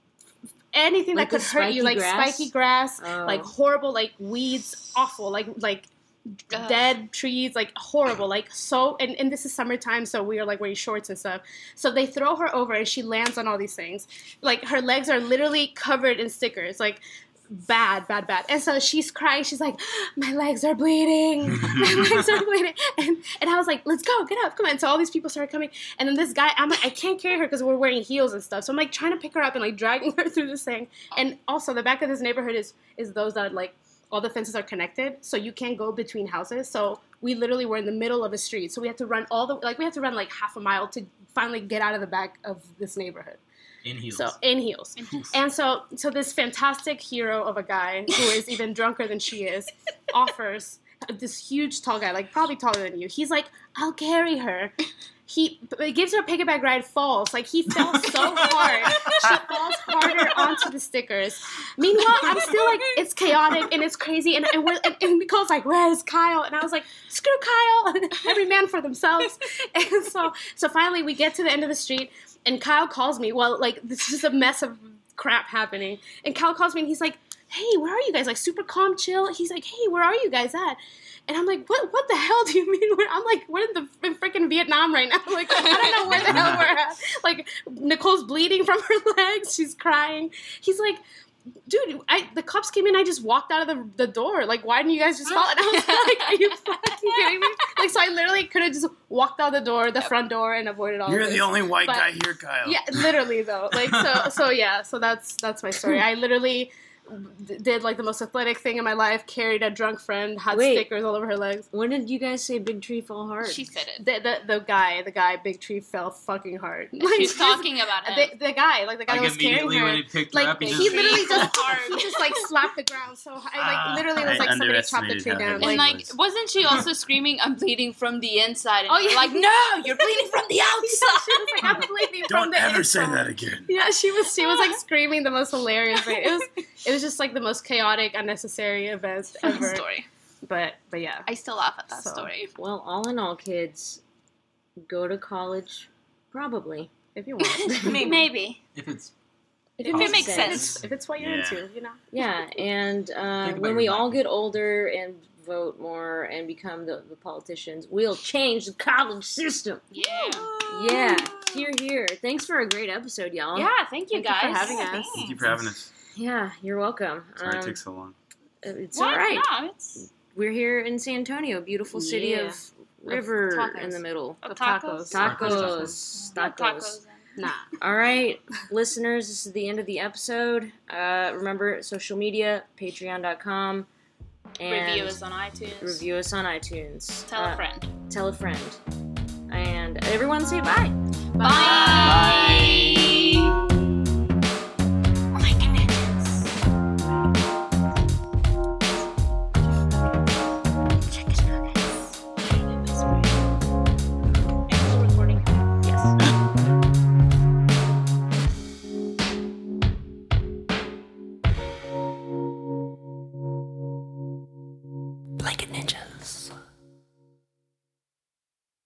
anything Like that could the hurt you, spiky like grass? spiky grass, Oh. like horrible, like weeds, awful, like like Ugh. dead trees, like horrible, like so. And, and this is summertime, so we are like wearing shorts and stuff. So they throw her over, and she lands on all these things. Like her legs are literally covered in stickers, like. Bad, bad, bad. And so she's crying. She's like, my legs are bleeding. My legs are bleeding. And and I was like, let's go, get up, come on. And so all these people started coming. And then this guy, I'm like, I can't carry her because we're wearing heels and stuff. So I'm like trying to pick her up and like dragging her through this thing. And also the back of this neighborhood is is those that like all the fences are connected. So you can't go between houses. So we literally were in the middle of a street. So we had to run all the, like we had to run like half a mile to finally get out of the back of this neighborhood. In heels. So in heels. And so so this fantastic hero of a guy who is even drunker than she is offers this huge tall guy, like probably taller than you. He's like, I'll carry her. He it gives her a piggyback ride, falls. Like he fell so hard. She falls harder onto the stickers. Meanwhile, I'm still like, it's chaotic and it's crazy. And, and, we're, and, and Nicole's like, where's Kyle? And I was like, screw Kyle. Every man for themselves. And so so finally we get to the end of the street. And Kyle calls me. Well, like, this is a mess of crap happening. And Kyle calls me, and he's like, hey, where are you guys? Like, super calm, chill. He's like, hey, where are you guys at? And I'm like, what What the hell do you mean? We're, I'm like, we're in the in freaking Vietnam right now. Like, I don't know where the hell we're at. Like, Nicole's bleeding from her legs. She's crying. He's like, dude, I, the cops came in. I just walked out of the, the door. Like, why didn't you guys just follow? And I was like, are you fucking kidding me? Like, so I literally could have just walked out the door, the front door, and avoided all You're of this. the only white But- guy here, Kyle. Yeah, literally though. Like, so, so yeah. So that's that's my story. I literally d- did like the most athletic thing in my life. Carried a drunk friend. Had Wait. stickers all over her legs. When did you guys say Big Tree fall hard? She said it. The the, the guy, the guy, Big Tree fell fucking hard. She's talking about him. The, the guy, like the guy Like that was carrying immediately her. when he picked her Like up, he he just literally just hard. he just like slapped the ground. So I like Ah, literally was I like somebody chopped the underestimated tree how down. heavy And Like, like, wasn't she also screaming, I'm bleeding from the inside? And Oh, you were yeah. like, no, you're bleeding from the she outside. was like, I'm bleeding from Don't the ever say inside. that again. Yeah, she was she was like screaming the most hilarious thing. It was it was just like the most chaotic, unnecessary event Funny ever. story. But but yeah. I still laugh at that So. story. Well, all in all, kids, go to college, probably. If you want. Maybe. Maybe. if it's If If it makes If sense. it's, if it's what you're Yeah. into, you know. Yeah, and uh, Think about when your we all mind. get older and vote more and become the, the politicians, we'll change the college system. Yeah. Yeah, here, here. Thanks for a great episode, y'all. Yeah, thank you Thank you for guys. having Yeah, us. Thank you for having us. Yeah, you're welcome. Sorry it Um, took so long. it's What? all right. No, it's We're here in San Antonio, beautiful city Yeah. of river tacos. in the middle. of Tacos. tacos. Tacos. Tacos. Tacos. Tacos. Nah. All right, listeners, this is the end of the episode. Uh, remember, social media, patreon dot com. And review us on iTunes. Review us on iTunes. Tell uh, a friend. Tell a friend. And everyone say bye. Bye. Bye.